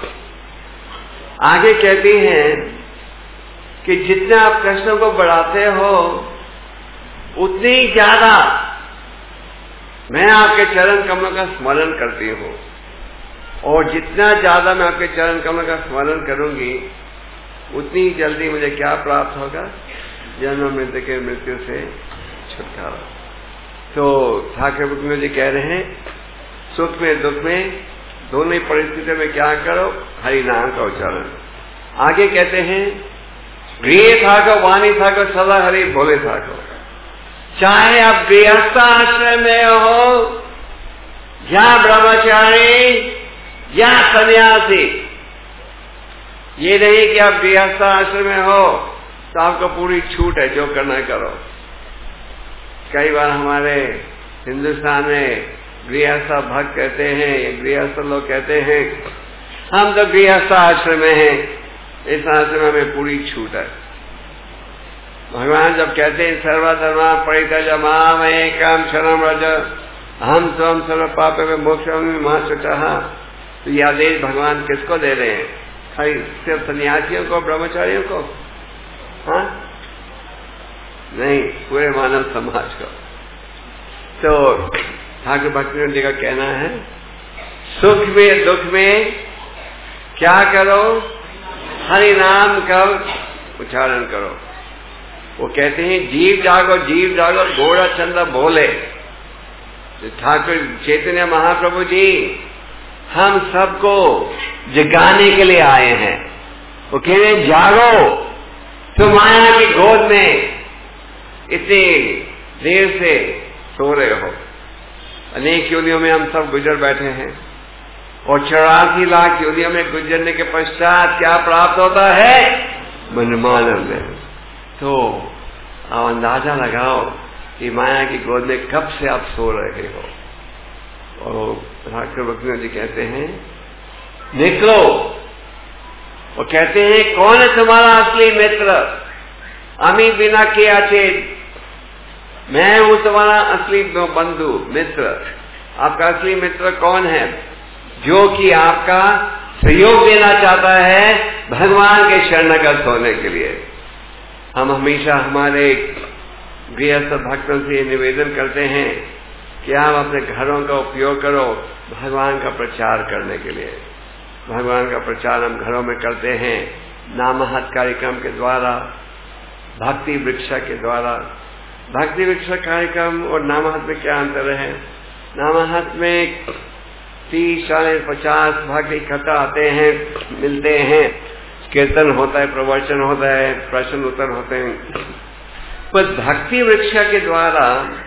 आगे कहती हैं कि जितना आप कष्टों को बढ़ाते हो उतनी ज्यादा मैं आपके चरण कमलों का स्मरण करती हूँ, और जितना ज्यादा मैं आपके चरण कमलों का स्मरण करूंगी उतनी जल्दी मुझे क्या प्राप्त होगा? जन्म मृत्यु के मृत्यु से छुटकारा। तो ठाकुर भक्तिविनोद जी कह रहे हैं सुख में दुख में दोनों ही परिस्थितियों में क्या करो, हरि नाम का उच्चारण। आगे कहते हैं गृह ठाकुर वाणी ठाकुर सदा हरि भोले ठाकुर। चाहे आप गृहस्थ आश्रम में हो या ब्रह्मचारी या सन्यासी, ये नहीं कि आप गृहस्थ आश्रम में हो तो आपको पूरी छूट है, जो करना करो। कई बार हमारे हिंदुस्तान में गृहस्थ भक्त कहते हैं, गृहस्थ लोग कहते हैं हम तो गृहस्थ आश्रम में हैं, इस आश्रम में पूरी छूट है। भगवान जब कहते हैं सर्वधर्मा परित्यज माम एकम शरणं व्रज हम स्वयं सर्व पाप में मोक्षम मा शुचः, तो यह आदेश भगवान किसको दे रहे हैं? खाली सिर्फ सन्यासियों को, ब्रह्मचारियों को? हाँ नहीं, पूरे मानव समाज को। तो ठाकुर भक्तिविनोद जी का कहना है सुख में दुख में क्या करो, हरि नाम का उच्चारण करो। वो कहते हैं जीव जागो जीव जागो घोड़ा चंदा बोले। ठाकुर चैतन्य महाप्रभु जी हम सबको जगाने के लिए आए हैं। वो कह रहे हैं जागो, तुम माया की गोद में इतनी देर से सो रहे हो। अनेक योनियों में हम सब गुजर बैठे हैं और चौरासी लाख योनियों में गुजरने के पश्चात क्या प्राप्त होता है? मनमानंद। तो आप अंदाजा लगाओ कि माया की गोद में कब से आप सो रहे हो। और ठाकुर भक्तिविनोद जी कहते हैं निकलो। वो कहते हैं कौन है तुम्हारा असली मित्र? अमी बिना के अचेत, मैं हूं तुम्हारा असली बंधु मित्र। आपका असली मित्र कौन है? जो कि आपका सहयोग देना चाहता है भगवान के शरणगत होने के लिए। हम हमेशा हमारे गृहस्थ भक्तों से निवेदन करते हैं कि आप अपने घरों का उपयोग करो भगवान का प्रचार करने के लिए। भगवान का प्रचार हम घरों में करते हैं नामहत कार्यक्रम के द्वारा, भक्ति वृक्षा के द्वारा। भक्ति वृक्षा कार्यक्रम और नामहत में क्या अंतर है? नामहत में तीस चालीस पचास भक्त इकट्ठा आते हैं, मिलते हैं, कीर्तन होता है, प्रवचन होता है, प्रश्न उत्तर होते हैं। पर भक्ति वृक्षा के द्वारा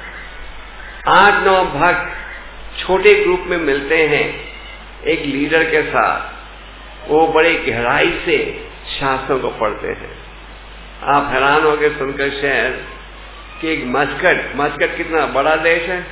आठ नौ भक्त छोटे ग्रुप में मिलते हैं एक लीडर के साथ। वो बड़े गहराई से शास्त्रों को पढ़ते हैं। आप हैरान हो गए सुनकर शहर कि एक मस्कट, मस्कट कितना बड़ा देश है,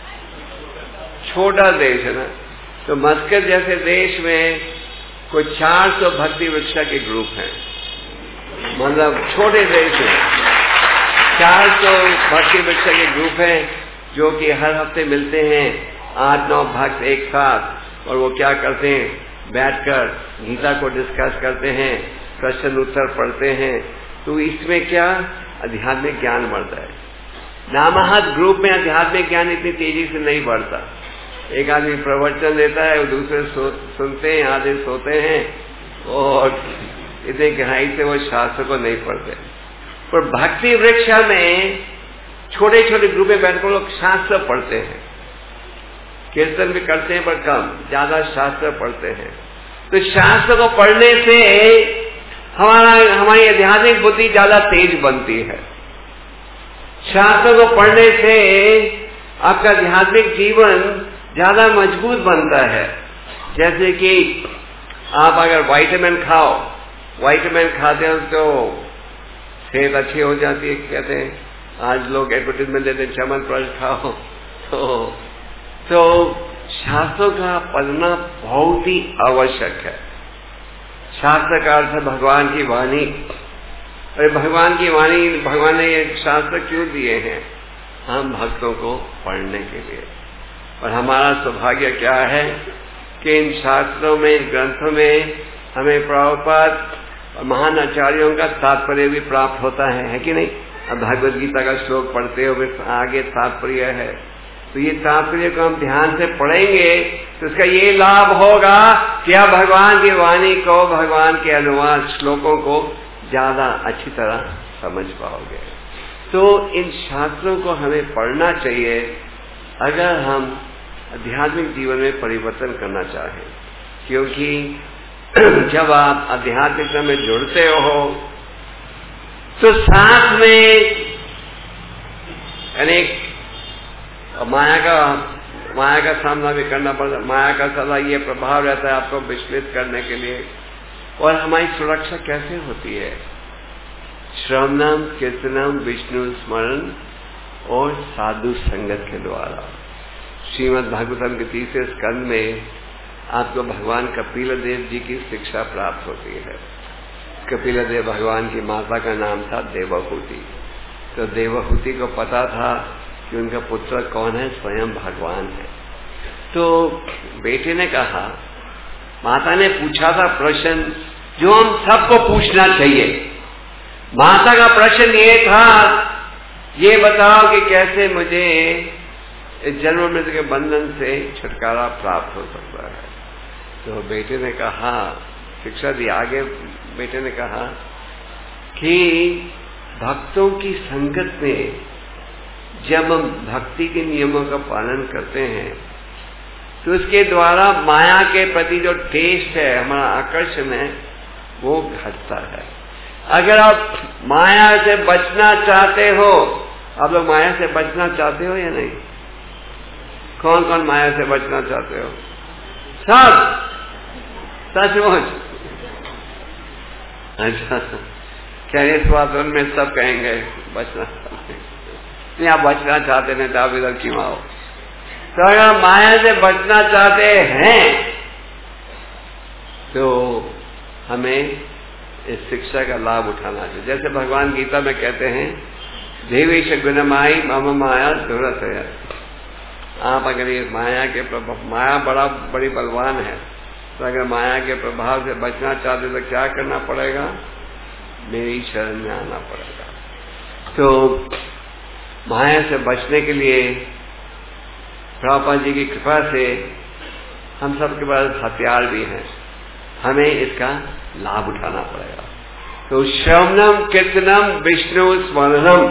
छोटा देश है ना। तो मस्कट जैसे देश में कोई चार सौ भक्ति वृक्षा के ग्रुप हैं, मतलब छोटे देश में चार सौ भक्ति वृक्षा के ग्रुप हैं जो कि हर हफ्ते मिलते हैं आठ नौ भक्त एक साथ। और वो क्या करते हैं? बैठकर गीता को डिस्कस करते हैं, प्रश्न उत्तर पढ़ते हैं। तो इसमें क्या आध्यात्मिक ज्ञान बढ़ता है। नामहत ग्रुप में आध्यात्मिक ज्ञान इतनी तेजी से नहीं बढ़ता। एक आदमी प्रवचन देता है, वो दूसरे सो, सुनते हैं, आधे सोते हैं और इतनी गहराई से वो शास्त्र को नहीं पढ़ते। पर भक्ति वृक्ष में छोटे छोटे ग्रुप में बैठकर लोग शास्त्र पढ़ते हैं, कीर्तन भी करते हैं पर कम, ज्यादा शास्त्र पढ़ते हैं। तो शास्त्र को पढ़ने से हमारा हमारी आध्यात्मिक बुद्धि ज्यादा तेज बनती है। शास्त्र को पढ़ने से आपका आध्यात्मिक जीवन ज्यादा मजबूत बनता है। जैसे कि आप अगर विटामिन खाओ, विटामिन खाते हो तो सेहत अच्छी हो जाती है। कहते हैं आज लोग एडवर्टाइजमेंट देते हैं च्यवनप्राश खाओ। तो तो शास्त्रों का पढ़ना बहुत ही आवश्यक है। शास्त्र का अर्थ है भगवान की वाणी। अरे भगवान की वाणी, भगवान ने ये शास्त्र क्यों दिए हैं? हम भक्तों को पढ़ने के लिए। और हमारा सौभाग्य क्या है कि इन शास्त्रों में, इन ग्रंथों में हमें प्रभुपाद और महान आचार्यों का तात्पर्य भी प्राप्त होता है, है कि नहीं? अब भगवद गीता का श्लोक पढ़ते हुए आगे तात्पर्य है, तो ये तात्पर्य को हम ध्यान से पढ़ेंगे तो इसका ये लाभ होगा कि आप भगवान की वाणी को, भगवान के अनुवाद श्लोकों को ज्यादा अच्छी तरह समझ पाओगे। तो इन शास्त्रों को हमें पढ़ना चाहिए अगर हम आध्यात्मिक जीवन में परिवर्तन करना चाहें, क्योंकि जब आप आध्यात्मिकता में जुड़ते हो तो साथ में अनेक माया का माया का सामना भी करना पड़ता है। माया का सदा ये प्रभाव रहता है आपको विचलित करने के लिए। और हमारी सुरक्षा कैसे होती है? श्रवणम, कीर्तनम, विष्णु स्मरण और साधु संगत के द्वारा। श्रीमद् भागवतम के तीसरे स्कंद में आपको भगवान कपिल देव जी की शिक्षा प्राप्त होती है। कपिल देव भगवान की माता का नाम था देवहूति। तो देवहूति को पता था कि उनका पुत्र कौन है? स्वयं भगवान है। तो बेटे ने कहा, माता ने पूछा था प्रश्न जो हम सबको पूछना चाहिए। माता का प्रश्न ये था, ये बताओ कि कैसे मुझे इस जन्म मृत्यु के बंधन से छुटकारा प्राप्त हो सकता है। तो बेटे ने कहा, शिक्षा दी आगे, बेटे ने कहा कि भक्तों की संगत में जब हम भक्ति के नियमों का पालन करते हैं तो उसके द्वारा माया के प्रति जो टेस्ट है, हमारा आकर्षण है, वो घटता है। अगर आप माया से बचना चाहते हो, आप लोग माया से बचना चाहते हो या नहीं? कौन कौन माया से बचना चाहते हो? सब सचमुच? अच्छा, क्या इस बात में सब कहेंगे बचना चाहते नहीं? आप बचना चाहते नहीं तो आप इधर क्यों आओ? तो अगर माया से बचना चाहते हैं तो हमें इस शिक्षा का लाभ उठाना चाहिए। जैसे भगवान गीता में कहते हैं, देवेश गुणमाई मम माया दुरत है। आप अगर ये माया के प्रभाव, माया बड़ा बड़ी बलवान है, तो अगर माया के प्रभाव से बचना चाहते तो क्या करना पड़ेगा? मेरी शरण में आना पड़ेगा। तो माया से बचने के लिए प्रभुपाद जी की कृपा से हम सबके पास हथियार भी हैं, हमें इसका लाभ उठाना पड़ेगा। तो श्रवणम, कीर्तनम, विष्णु स्मरणम।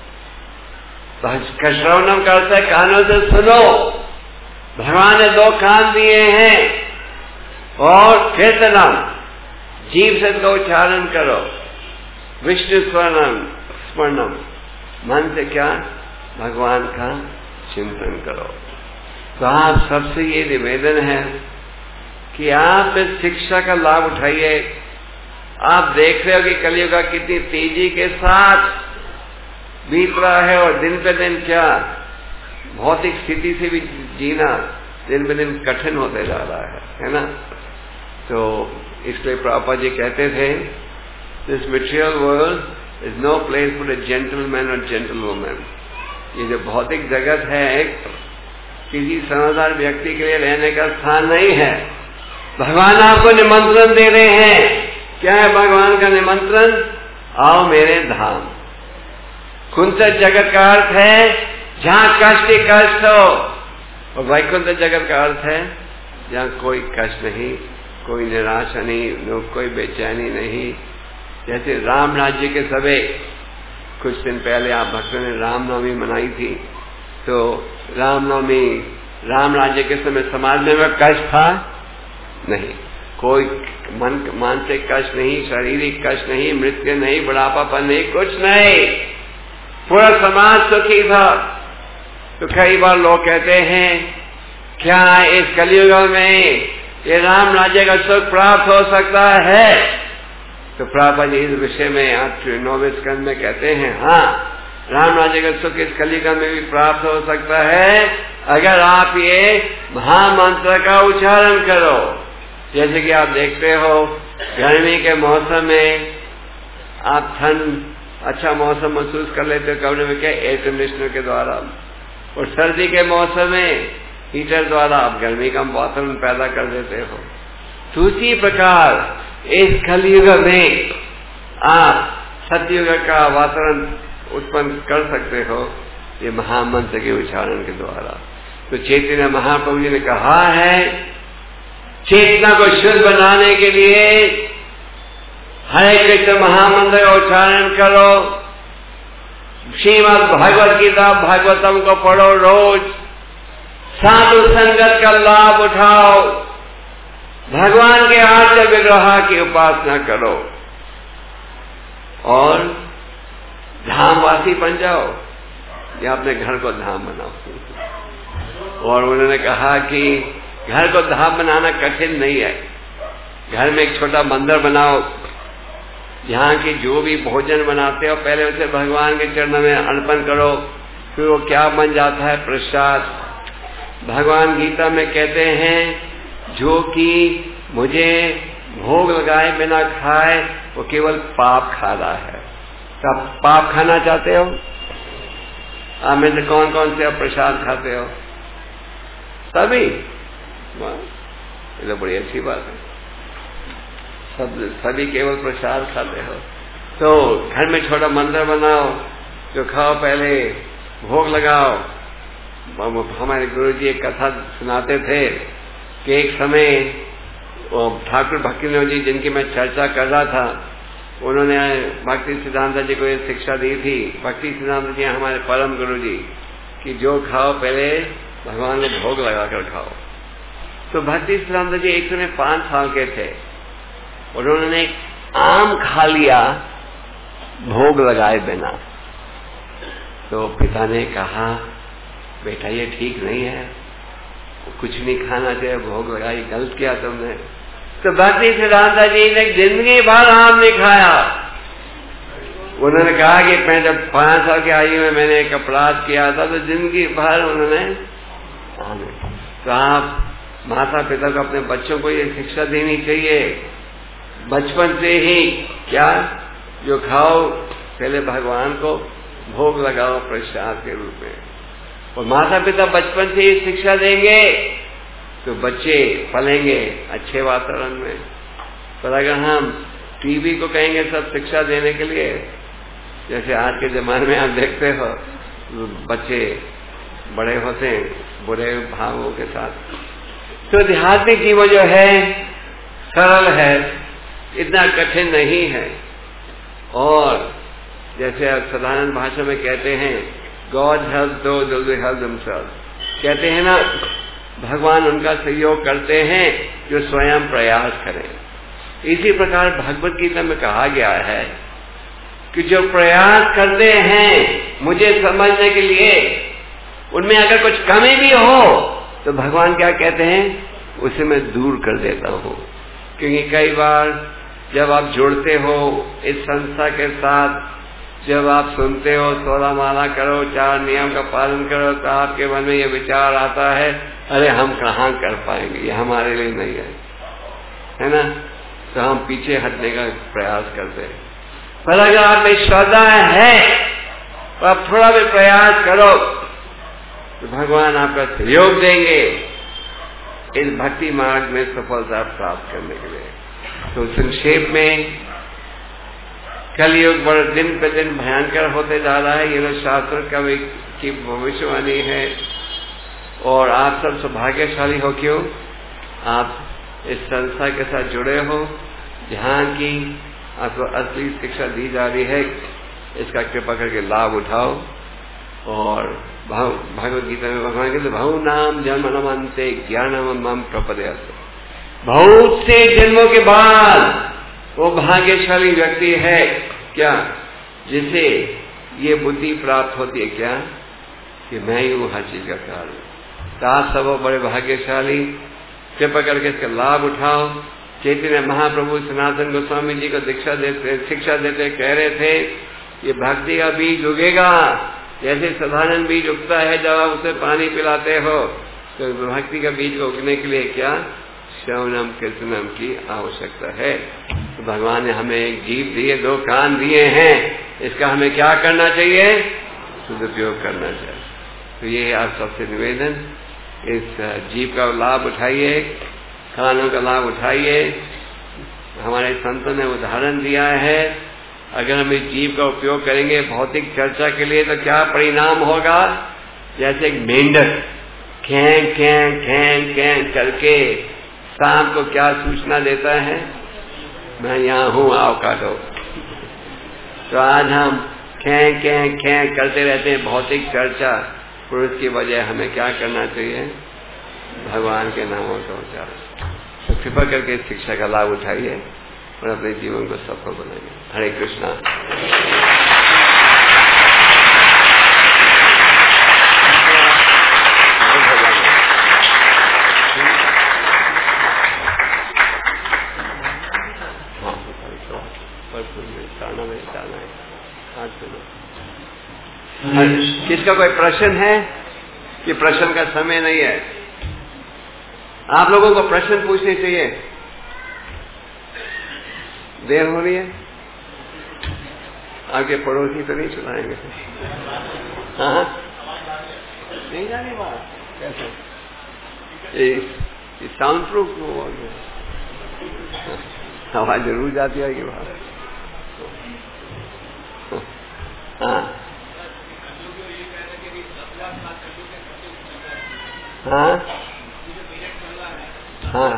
श्रवणम का अर्थ है कानों से सुनो, भगवान ने दो कान दिए हैं। और कीर्तनम, जीव से तो उच्चारण करो। विष्णु स्मरणम, स्मरणम, मन से क्या? भगवान का चिंतन करो। तो आप सबसे ये निवेदन है कि आप इस शिक्षा का लाभ उठाइए। आप देख रहे हो कि कलयुग का कितनी तेजी के साथ बीत रहा है और दिन पे दिन क्या भौतिक स्थिति से भी जीना दिन पे दिन कठिन होते जा रहा है, है ना? तो इसलिए प्रभुपाद जी कहते थे, this material world is no place for a gentleman और जेंटलवुमन। ये जो भौतिक जगत है किसी समझदार व्यक्ति के लिए रहने का स्थान नहीं है। भगवान आपको निमंत्रण दे रहे हैं। क्या है भगवान का निमंत्रण? आओ मेरे धाम। कुंत जगत का अर्थ है जहाँ कष्ट ही कष्ट हो, और वैकुंठ जगत का अर्थ है जहाँ कोई कष्ट नहीं, कोई निराशा नहीं, कोई बेचैनी नहीं। जैसे राम राज्य के समय कुछ दिन पहले आप भक्तों ने रामनवमी मनाई थी, तो रामनवमी राम राज्य के समय समाज में कष्ट था नहीं, कोई मन मानसिक कष्ट नहीं, शारीरिक कष्ट नहीं, मृत्यु नहीं, बुढ़ापापन नहीं, कुछ नहीं, पूरा समाज सुखी था। तो कई बार लोग कहते हैं क्या इस कलयुग में ये राम राज्य का सुख प्राप्त हो सकता है? तो प्रभुपाद जी इस विषय में आप नौवें स्कंद में कहते हैं हाँ, राम राज्य का सुख इस कलयुग में भी प्राप्त हो सकता है अगर आप ये महामंत्र का उच्चारण करो। जैसे कि आप देखते हो गर्मी के मौसम में आप ठंड अच्छा मौसम महसूस कर लेते हो कमरे में, क्या एयर कंडीशनर के द्वारा, और सर्दी के मौसम में हीटर द्वारा आप गर्मी का वातावरण पैदा कर देते हो। तो उसी प्रकार इस कलयुग में आप सतयुग का वातावरण उत्पन्न कर सकते हो ये महामंत्र के उच्चारण के द्वारा। तो चैतन्य महाप्रभु जी ने कहा है चेतना को शुद्ध बनाने के लिए हरे कृष्ण महामंत्र का उच्चारण करो, श्रीमद् भगवत गीता भागवतम को पढ़ो, रोज साधु संगत का लाभ उठाओ, भगवान के आद्य विग्रह की उपासना करो और धामवासी बन जाओ, या अपने घर को धाम बनाओ। और उन्होंने कहा कि घर को धाम बनाना कठिन नहीं है, घर में एक छोटा मंदिर बनाओ, यहाँ की जो भी भोजन बनाते हो पहले उसे भगवान के चरणों में अर्पण करो, फिर वो क्या बन जाता है प्रसाद। भगवान गीता में कहते हैं जो कि मुझे भोग लगाए बिना खाए वो केवल पाप खा रहा है। तो आप पाप खाना चाहते हो? आप में से कौन कौन से आप प्रसाद खाते हो? सभी? ये तो बड़ी अच्छी बात है, सब सभी केवल प्रसाद खाते हो। तो घर में छोटा मंदिर बनाओ, जो खाओ पहले भोग लगाओ। हमारे गुरुजी एक कथा सुनाते थे कि एक समय ठाकुर भक्तिनोद जी जिनकी मैं चर्चा कर रहा था, उन्होंने भक्ति सिद्धांत जी को ये शिक्षा दी थी। भक्ति सिद्धांत जी हमारे परम गुरु जी कि जो खाओ पहले भगवान को भोग लगा कर खाओ। तो भक्ति सिद्धांत जी एक समय पांच साल के थे, उन्होंने आम खा लिया भोग लगाए बिना। तो पिता ने कहा बेटा ये ठीक नहीं है, कुछ नहीं खाना चाहिए, भोग लगाई, गलत किया तुमने। तो भक्ति सिद्धांत जी ने जिंदगी भर आम नहीं खाया। उन्होंने कहा कि मैं जब पांच साल की आयु में मैंने एक अपराध किया था तो जिंदगी भर उन्होंने आम। तो आप माता पिता को अपने बच्चों को ये शिक्षा देनी चाहिए बचपन से ही, क्या जो खाओ पहले भगवान को भोग लगाओ प्रसाद के रूप में। और माता पिता बचपन से ही शिक्षा देंगे तो बच्चे पलेंगे अच्छे वातावरण में। पर अगर हम टीवी को कहेंगे सब शिक्षा देने के लिए, जैसे आज के जमाने में आप देखते हो बच्चे बड़े होते हैं बुरे भावों के साथ। तो आध्यात्मिक जीवन जो है सरल है, इतना कठिन नहीं है। और जैसे साधारण भाषा में कहते हैं God help those who help themselves, कहते हैं ना भगवान उनका सहयोग करते हैं जो स्वयं प्रयास करें। इसी प्रकार भगवत गीता में कहा गया है कि जो प्रयास करते हैं मुझे समझने के लिए, उनमें अगर कुछ कमी भी हो तो भगवान क्या कहते हैं उसे मैं दूर कर देता हूँ। क्योंकि कई बार जब आप जुड़ते हो इस संस्था के साथ, जब आप सुनते हो सोलह माला करो, चार नियम का पालन करो, तो आपके मन में ये विचार आता है अरे हम कहाँ कर पाएंगे, ये हमारे लिए नहीं है, है ना। तो हम पीछे हटने का प्रयास करते हैं। पर अगर आप में श्रद्धा है तो आप थोड़ा भी प्रयास करो तो भगवान आपका सहयोग देंगे इस भक्ति मार्ग में सफलता प्राप्त करने के लिए। तो संक्षेप में कलयुग बड़े दिन पे दिन भयंकर होते जा रहा है, ये लोग शास्त्र कवि की भविष्यवाणी है। और आप सब सौभाग्यशाली हो, क्यों आप इस संस्था के साथ जुड़े हो, जहाँ की आपको असली शिक्षा दी जा रही है। इसका कृपा करके लाभ उठाओ। और भगवद गीता में भगवान कहते बहु नाम जन्मनमन्ते ज्ञानमं प्रपद्यते, बहुत से जन्मों के बाद वो भाग्यशाली व्यक्ति है क्या, जिसे ये बुद्धि प्राप्त होती है क्या कि मैं ही हूँ हर चीज का कारण। तो आप सब बड़े भाग्यशाली, कृपा करके इसका लाभ उठाओ। चैतन्य महाप्रभु सनातन गोस्वामी जी को दीक्षा देते शिक्षा देते कह रहे थे, ये भक्ति का बीज उगेगा जैसे साधारण बीज उगता है जब आप उसे पानी पिलाते हो। तो भक्ति का बीज को उगने के लिए क्या श्रवणम कीर्तनम की आवश्यकता है। तो भगवान ने हमें एक जीव दिए, दो कान दिए हैं, इसका हमें क्या करना चाहिए, सदुपयोग करना चाहिए। तो ये आप सबसे निवेदन, इस जीव का लाभ उठाइए, कानों का लाभ उठाइए। हमारे संतों ने उदाहरण दिया है, अगर हम इस जीव का उपयोग करेंगे भौतिक चर्चा के लिए तो क्या परिणाम होगा। जैसे एक मेंढक खें खें खें खें करके शाम को क्या सूचना देता है, मैं यहाँ हूँ आओ काटो। तो आज हम खें खें खें करते रहते हैं भौतिक चर्चा, और उसकी वजह हमें क्या करना चाहिए, भगवान के नामों का उच्चारण। तो कृपा करके इस शिक्षा का लाभ उठाइए और अपने जीवन को सफल बनाइए। हरे कृष्णा। किसका कोई प्रश्न है कि प्रश्न का समय नहीं है? आप लोगों को प्रश्न पूछने चाहिए। देर हो रही है, आपके पड़ोसी तो नहीं सुनाएंगे? हाँ नहीं जानी बात कैसे, साउंड प्रूफ आवाज जरूर जाती है कि बात। हाँ हाँ हाँ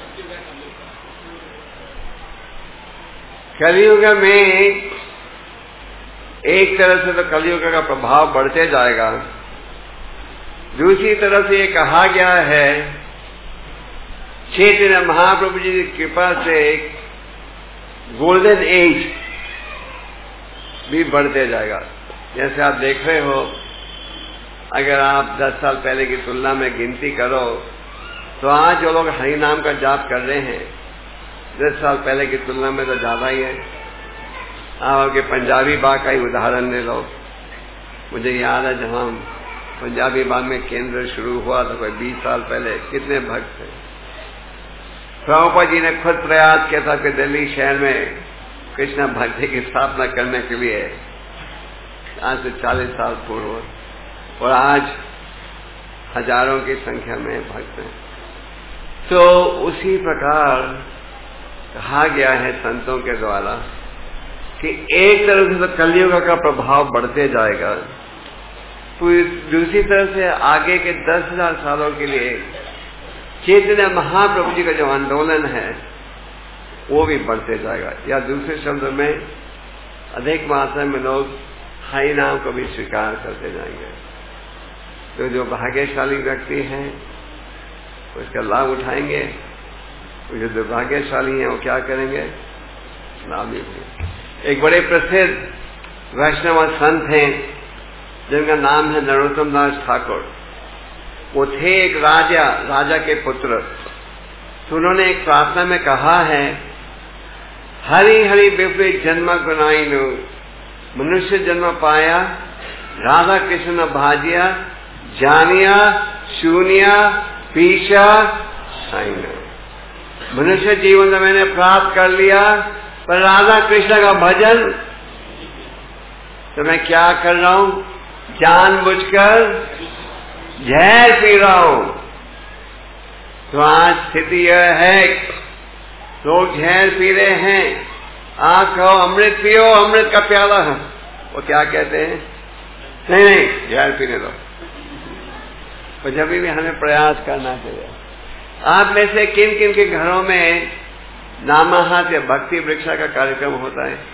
कलियुग में एक तरह से तो कलियुग का प्रभाव बढ़ते जाएगा, दूसरी तरफ से ये कहा गया है चैतन्य महाप्रभु जी की कृपा से गोल्डन एज भी बढ़ते जाएगा। जैसे आप देख रहे हो, अगर आप दस साल पहले की तुलना में गिनती करो तो आज जो लोग हरि नाम का जाप कर रहे हैं दस साल पहले की तुलना में तो ज्यादा ही है। आपके पंजाबी बाग का ही उदाहरण ले लो। मुझे याद है जब हम पंजाबी बाग में केंद्र शुरू हुआ तो कोई बीस साल पहले कितने भक्त थे। प्रभुपाद जी ने खुद प्रयास किया था कि दिल्ली शहर में कृष्ण भक्ति की स्थापना करने के लिए, आज से चालीस साल पूर्व, और आज हजारों की संख्या में भक्त हैं। तो उसी प्रकार कहा गया है संतों के द्वारा कि एक तरफ से तो कलियुग का प्रभाव बढ़ते जाएगा, तो दूसरी तरफ से आगे के दस हजार सालों के लिए चैतन्य महाप्रभु जी का जो आंदोलन है वो भी बढ़ते जाएगा। या दूसरे शब्द में अधिक मात्रा में लोग हरि नाम को भी स्वीकार करते जाएंगे। तो जो भाग्यशाली व्यक्ति हैं उसका लाभ उठाएंगे, जो दुर्भाग्यशाली हैं वो क्या करेंगे, लाभ लेंगे। एक बड़े प्रसिद्ध वैष्णव संत हैं जिनका नाम है नरोत्तम दास ठाकुर। वो थे एक राजा राजा के पुत्र। तो उन्होंने एक प्रार्थना में कहा है, हरि हरि विपरीत जन्म गुनाइनु, मनुष्य जन्म पाया, राधा कृष्ण भाजिया, जानिया शून्या पीछा साइना। मनुष्य जीवन में मैंने प्राप्त कर लिया, पर राधा कृष्ण का भजन तो मैं क्या कर रहा हूं, जानबूझकर जहर पी रहा हूं। तो आज स्थिति यह है, लोग जहर पी रहे हैं, आप कहो अमृत पियो, अमृत का प्याला है, वो क्या कहते हैं? नहीं नहीं जहर पीने दो। तो जब भी हमें प्रयास करना चाहिए। आप में से किन किन के घरों में नामाहात या भक्ति वृक्षा का कार्यक्रम होता है?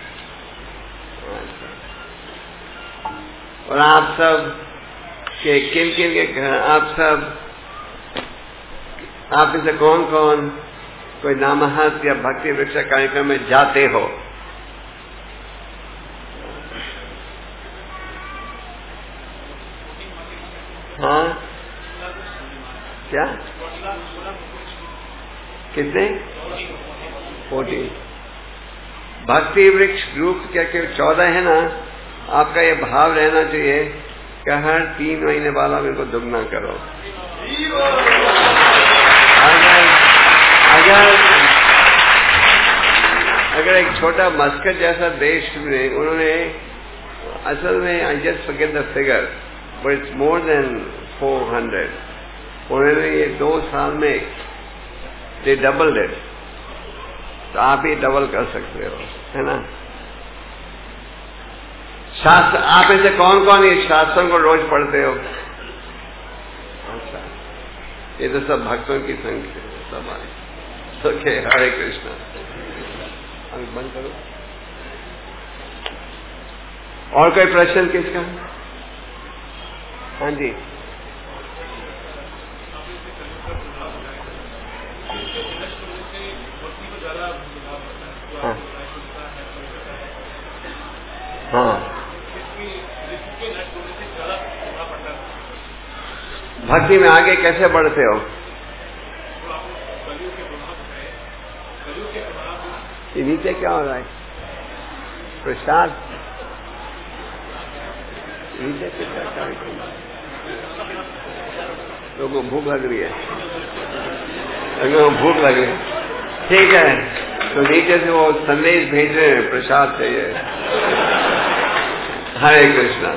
और आप सब के किन किन के घर, आप सब आप में से कौन कौन कोई नामाहात या भक्ति वृक्षा कार्यक्रम में जाते हो? हाँ क्या कितने? फोर्टी। भक्ति वृक्ष ग्रुप क्या के चौदह है ना। आपका ये भाव रहना चाहिए कि हर तीन महीने बाद आप इनको दुगना करो। अगर अगर अगर एक छोटा मस्कट जैसा देश में उन्होंने असल में I just forget the figure but it's more than four hundred, उन्होंने ये दो साल में दे डबल डेट, तो आप ही डबल कर सकते हो, है ना। शास्त्र, आप ऐसे कौन कौन ये शास्त्रों को रोज पढ़ते हो? अच्छा, ये तो सब भक्तों की संख्या सब आए। ओके, हरे कृष्णा। अभी बंद करो। और कोई प्रश्न किसका? हाँ जी। हाँ हाँ, भक्ति में आगे कैसे बढ़ते हो? ये नीचे क्या हो रहा है? प्रसाद नीचे से क्या कार्यक्रम? लोगों को भूख लग रही है, लोगों को भूख लग रही है। ठीक है, तो नीचे से वो संदेश भेज रहे हैं, प्रसाद चाहिए। हरे कृष्णा।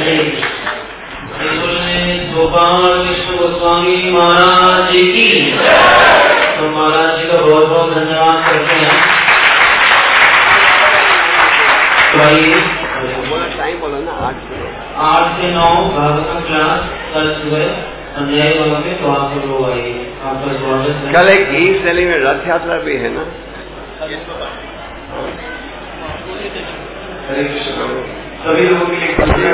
गोपाल विष्णु गोस्वामी महाराज जी की, तो महाराज जी का बहुत बहुत धन्यवाद करते हैं। टाइम बोलो ना, आठ से आठ से नौ भागवत क्लास कल सुबह संध्याई बोलोगे तो आप सब लोग आइए। आपका स्वागत है। कल एक ईस्ट दिल्ली में रथ यात्रा भी है ना। हरे कृष्ण। सभी लोगों के लिए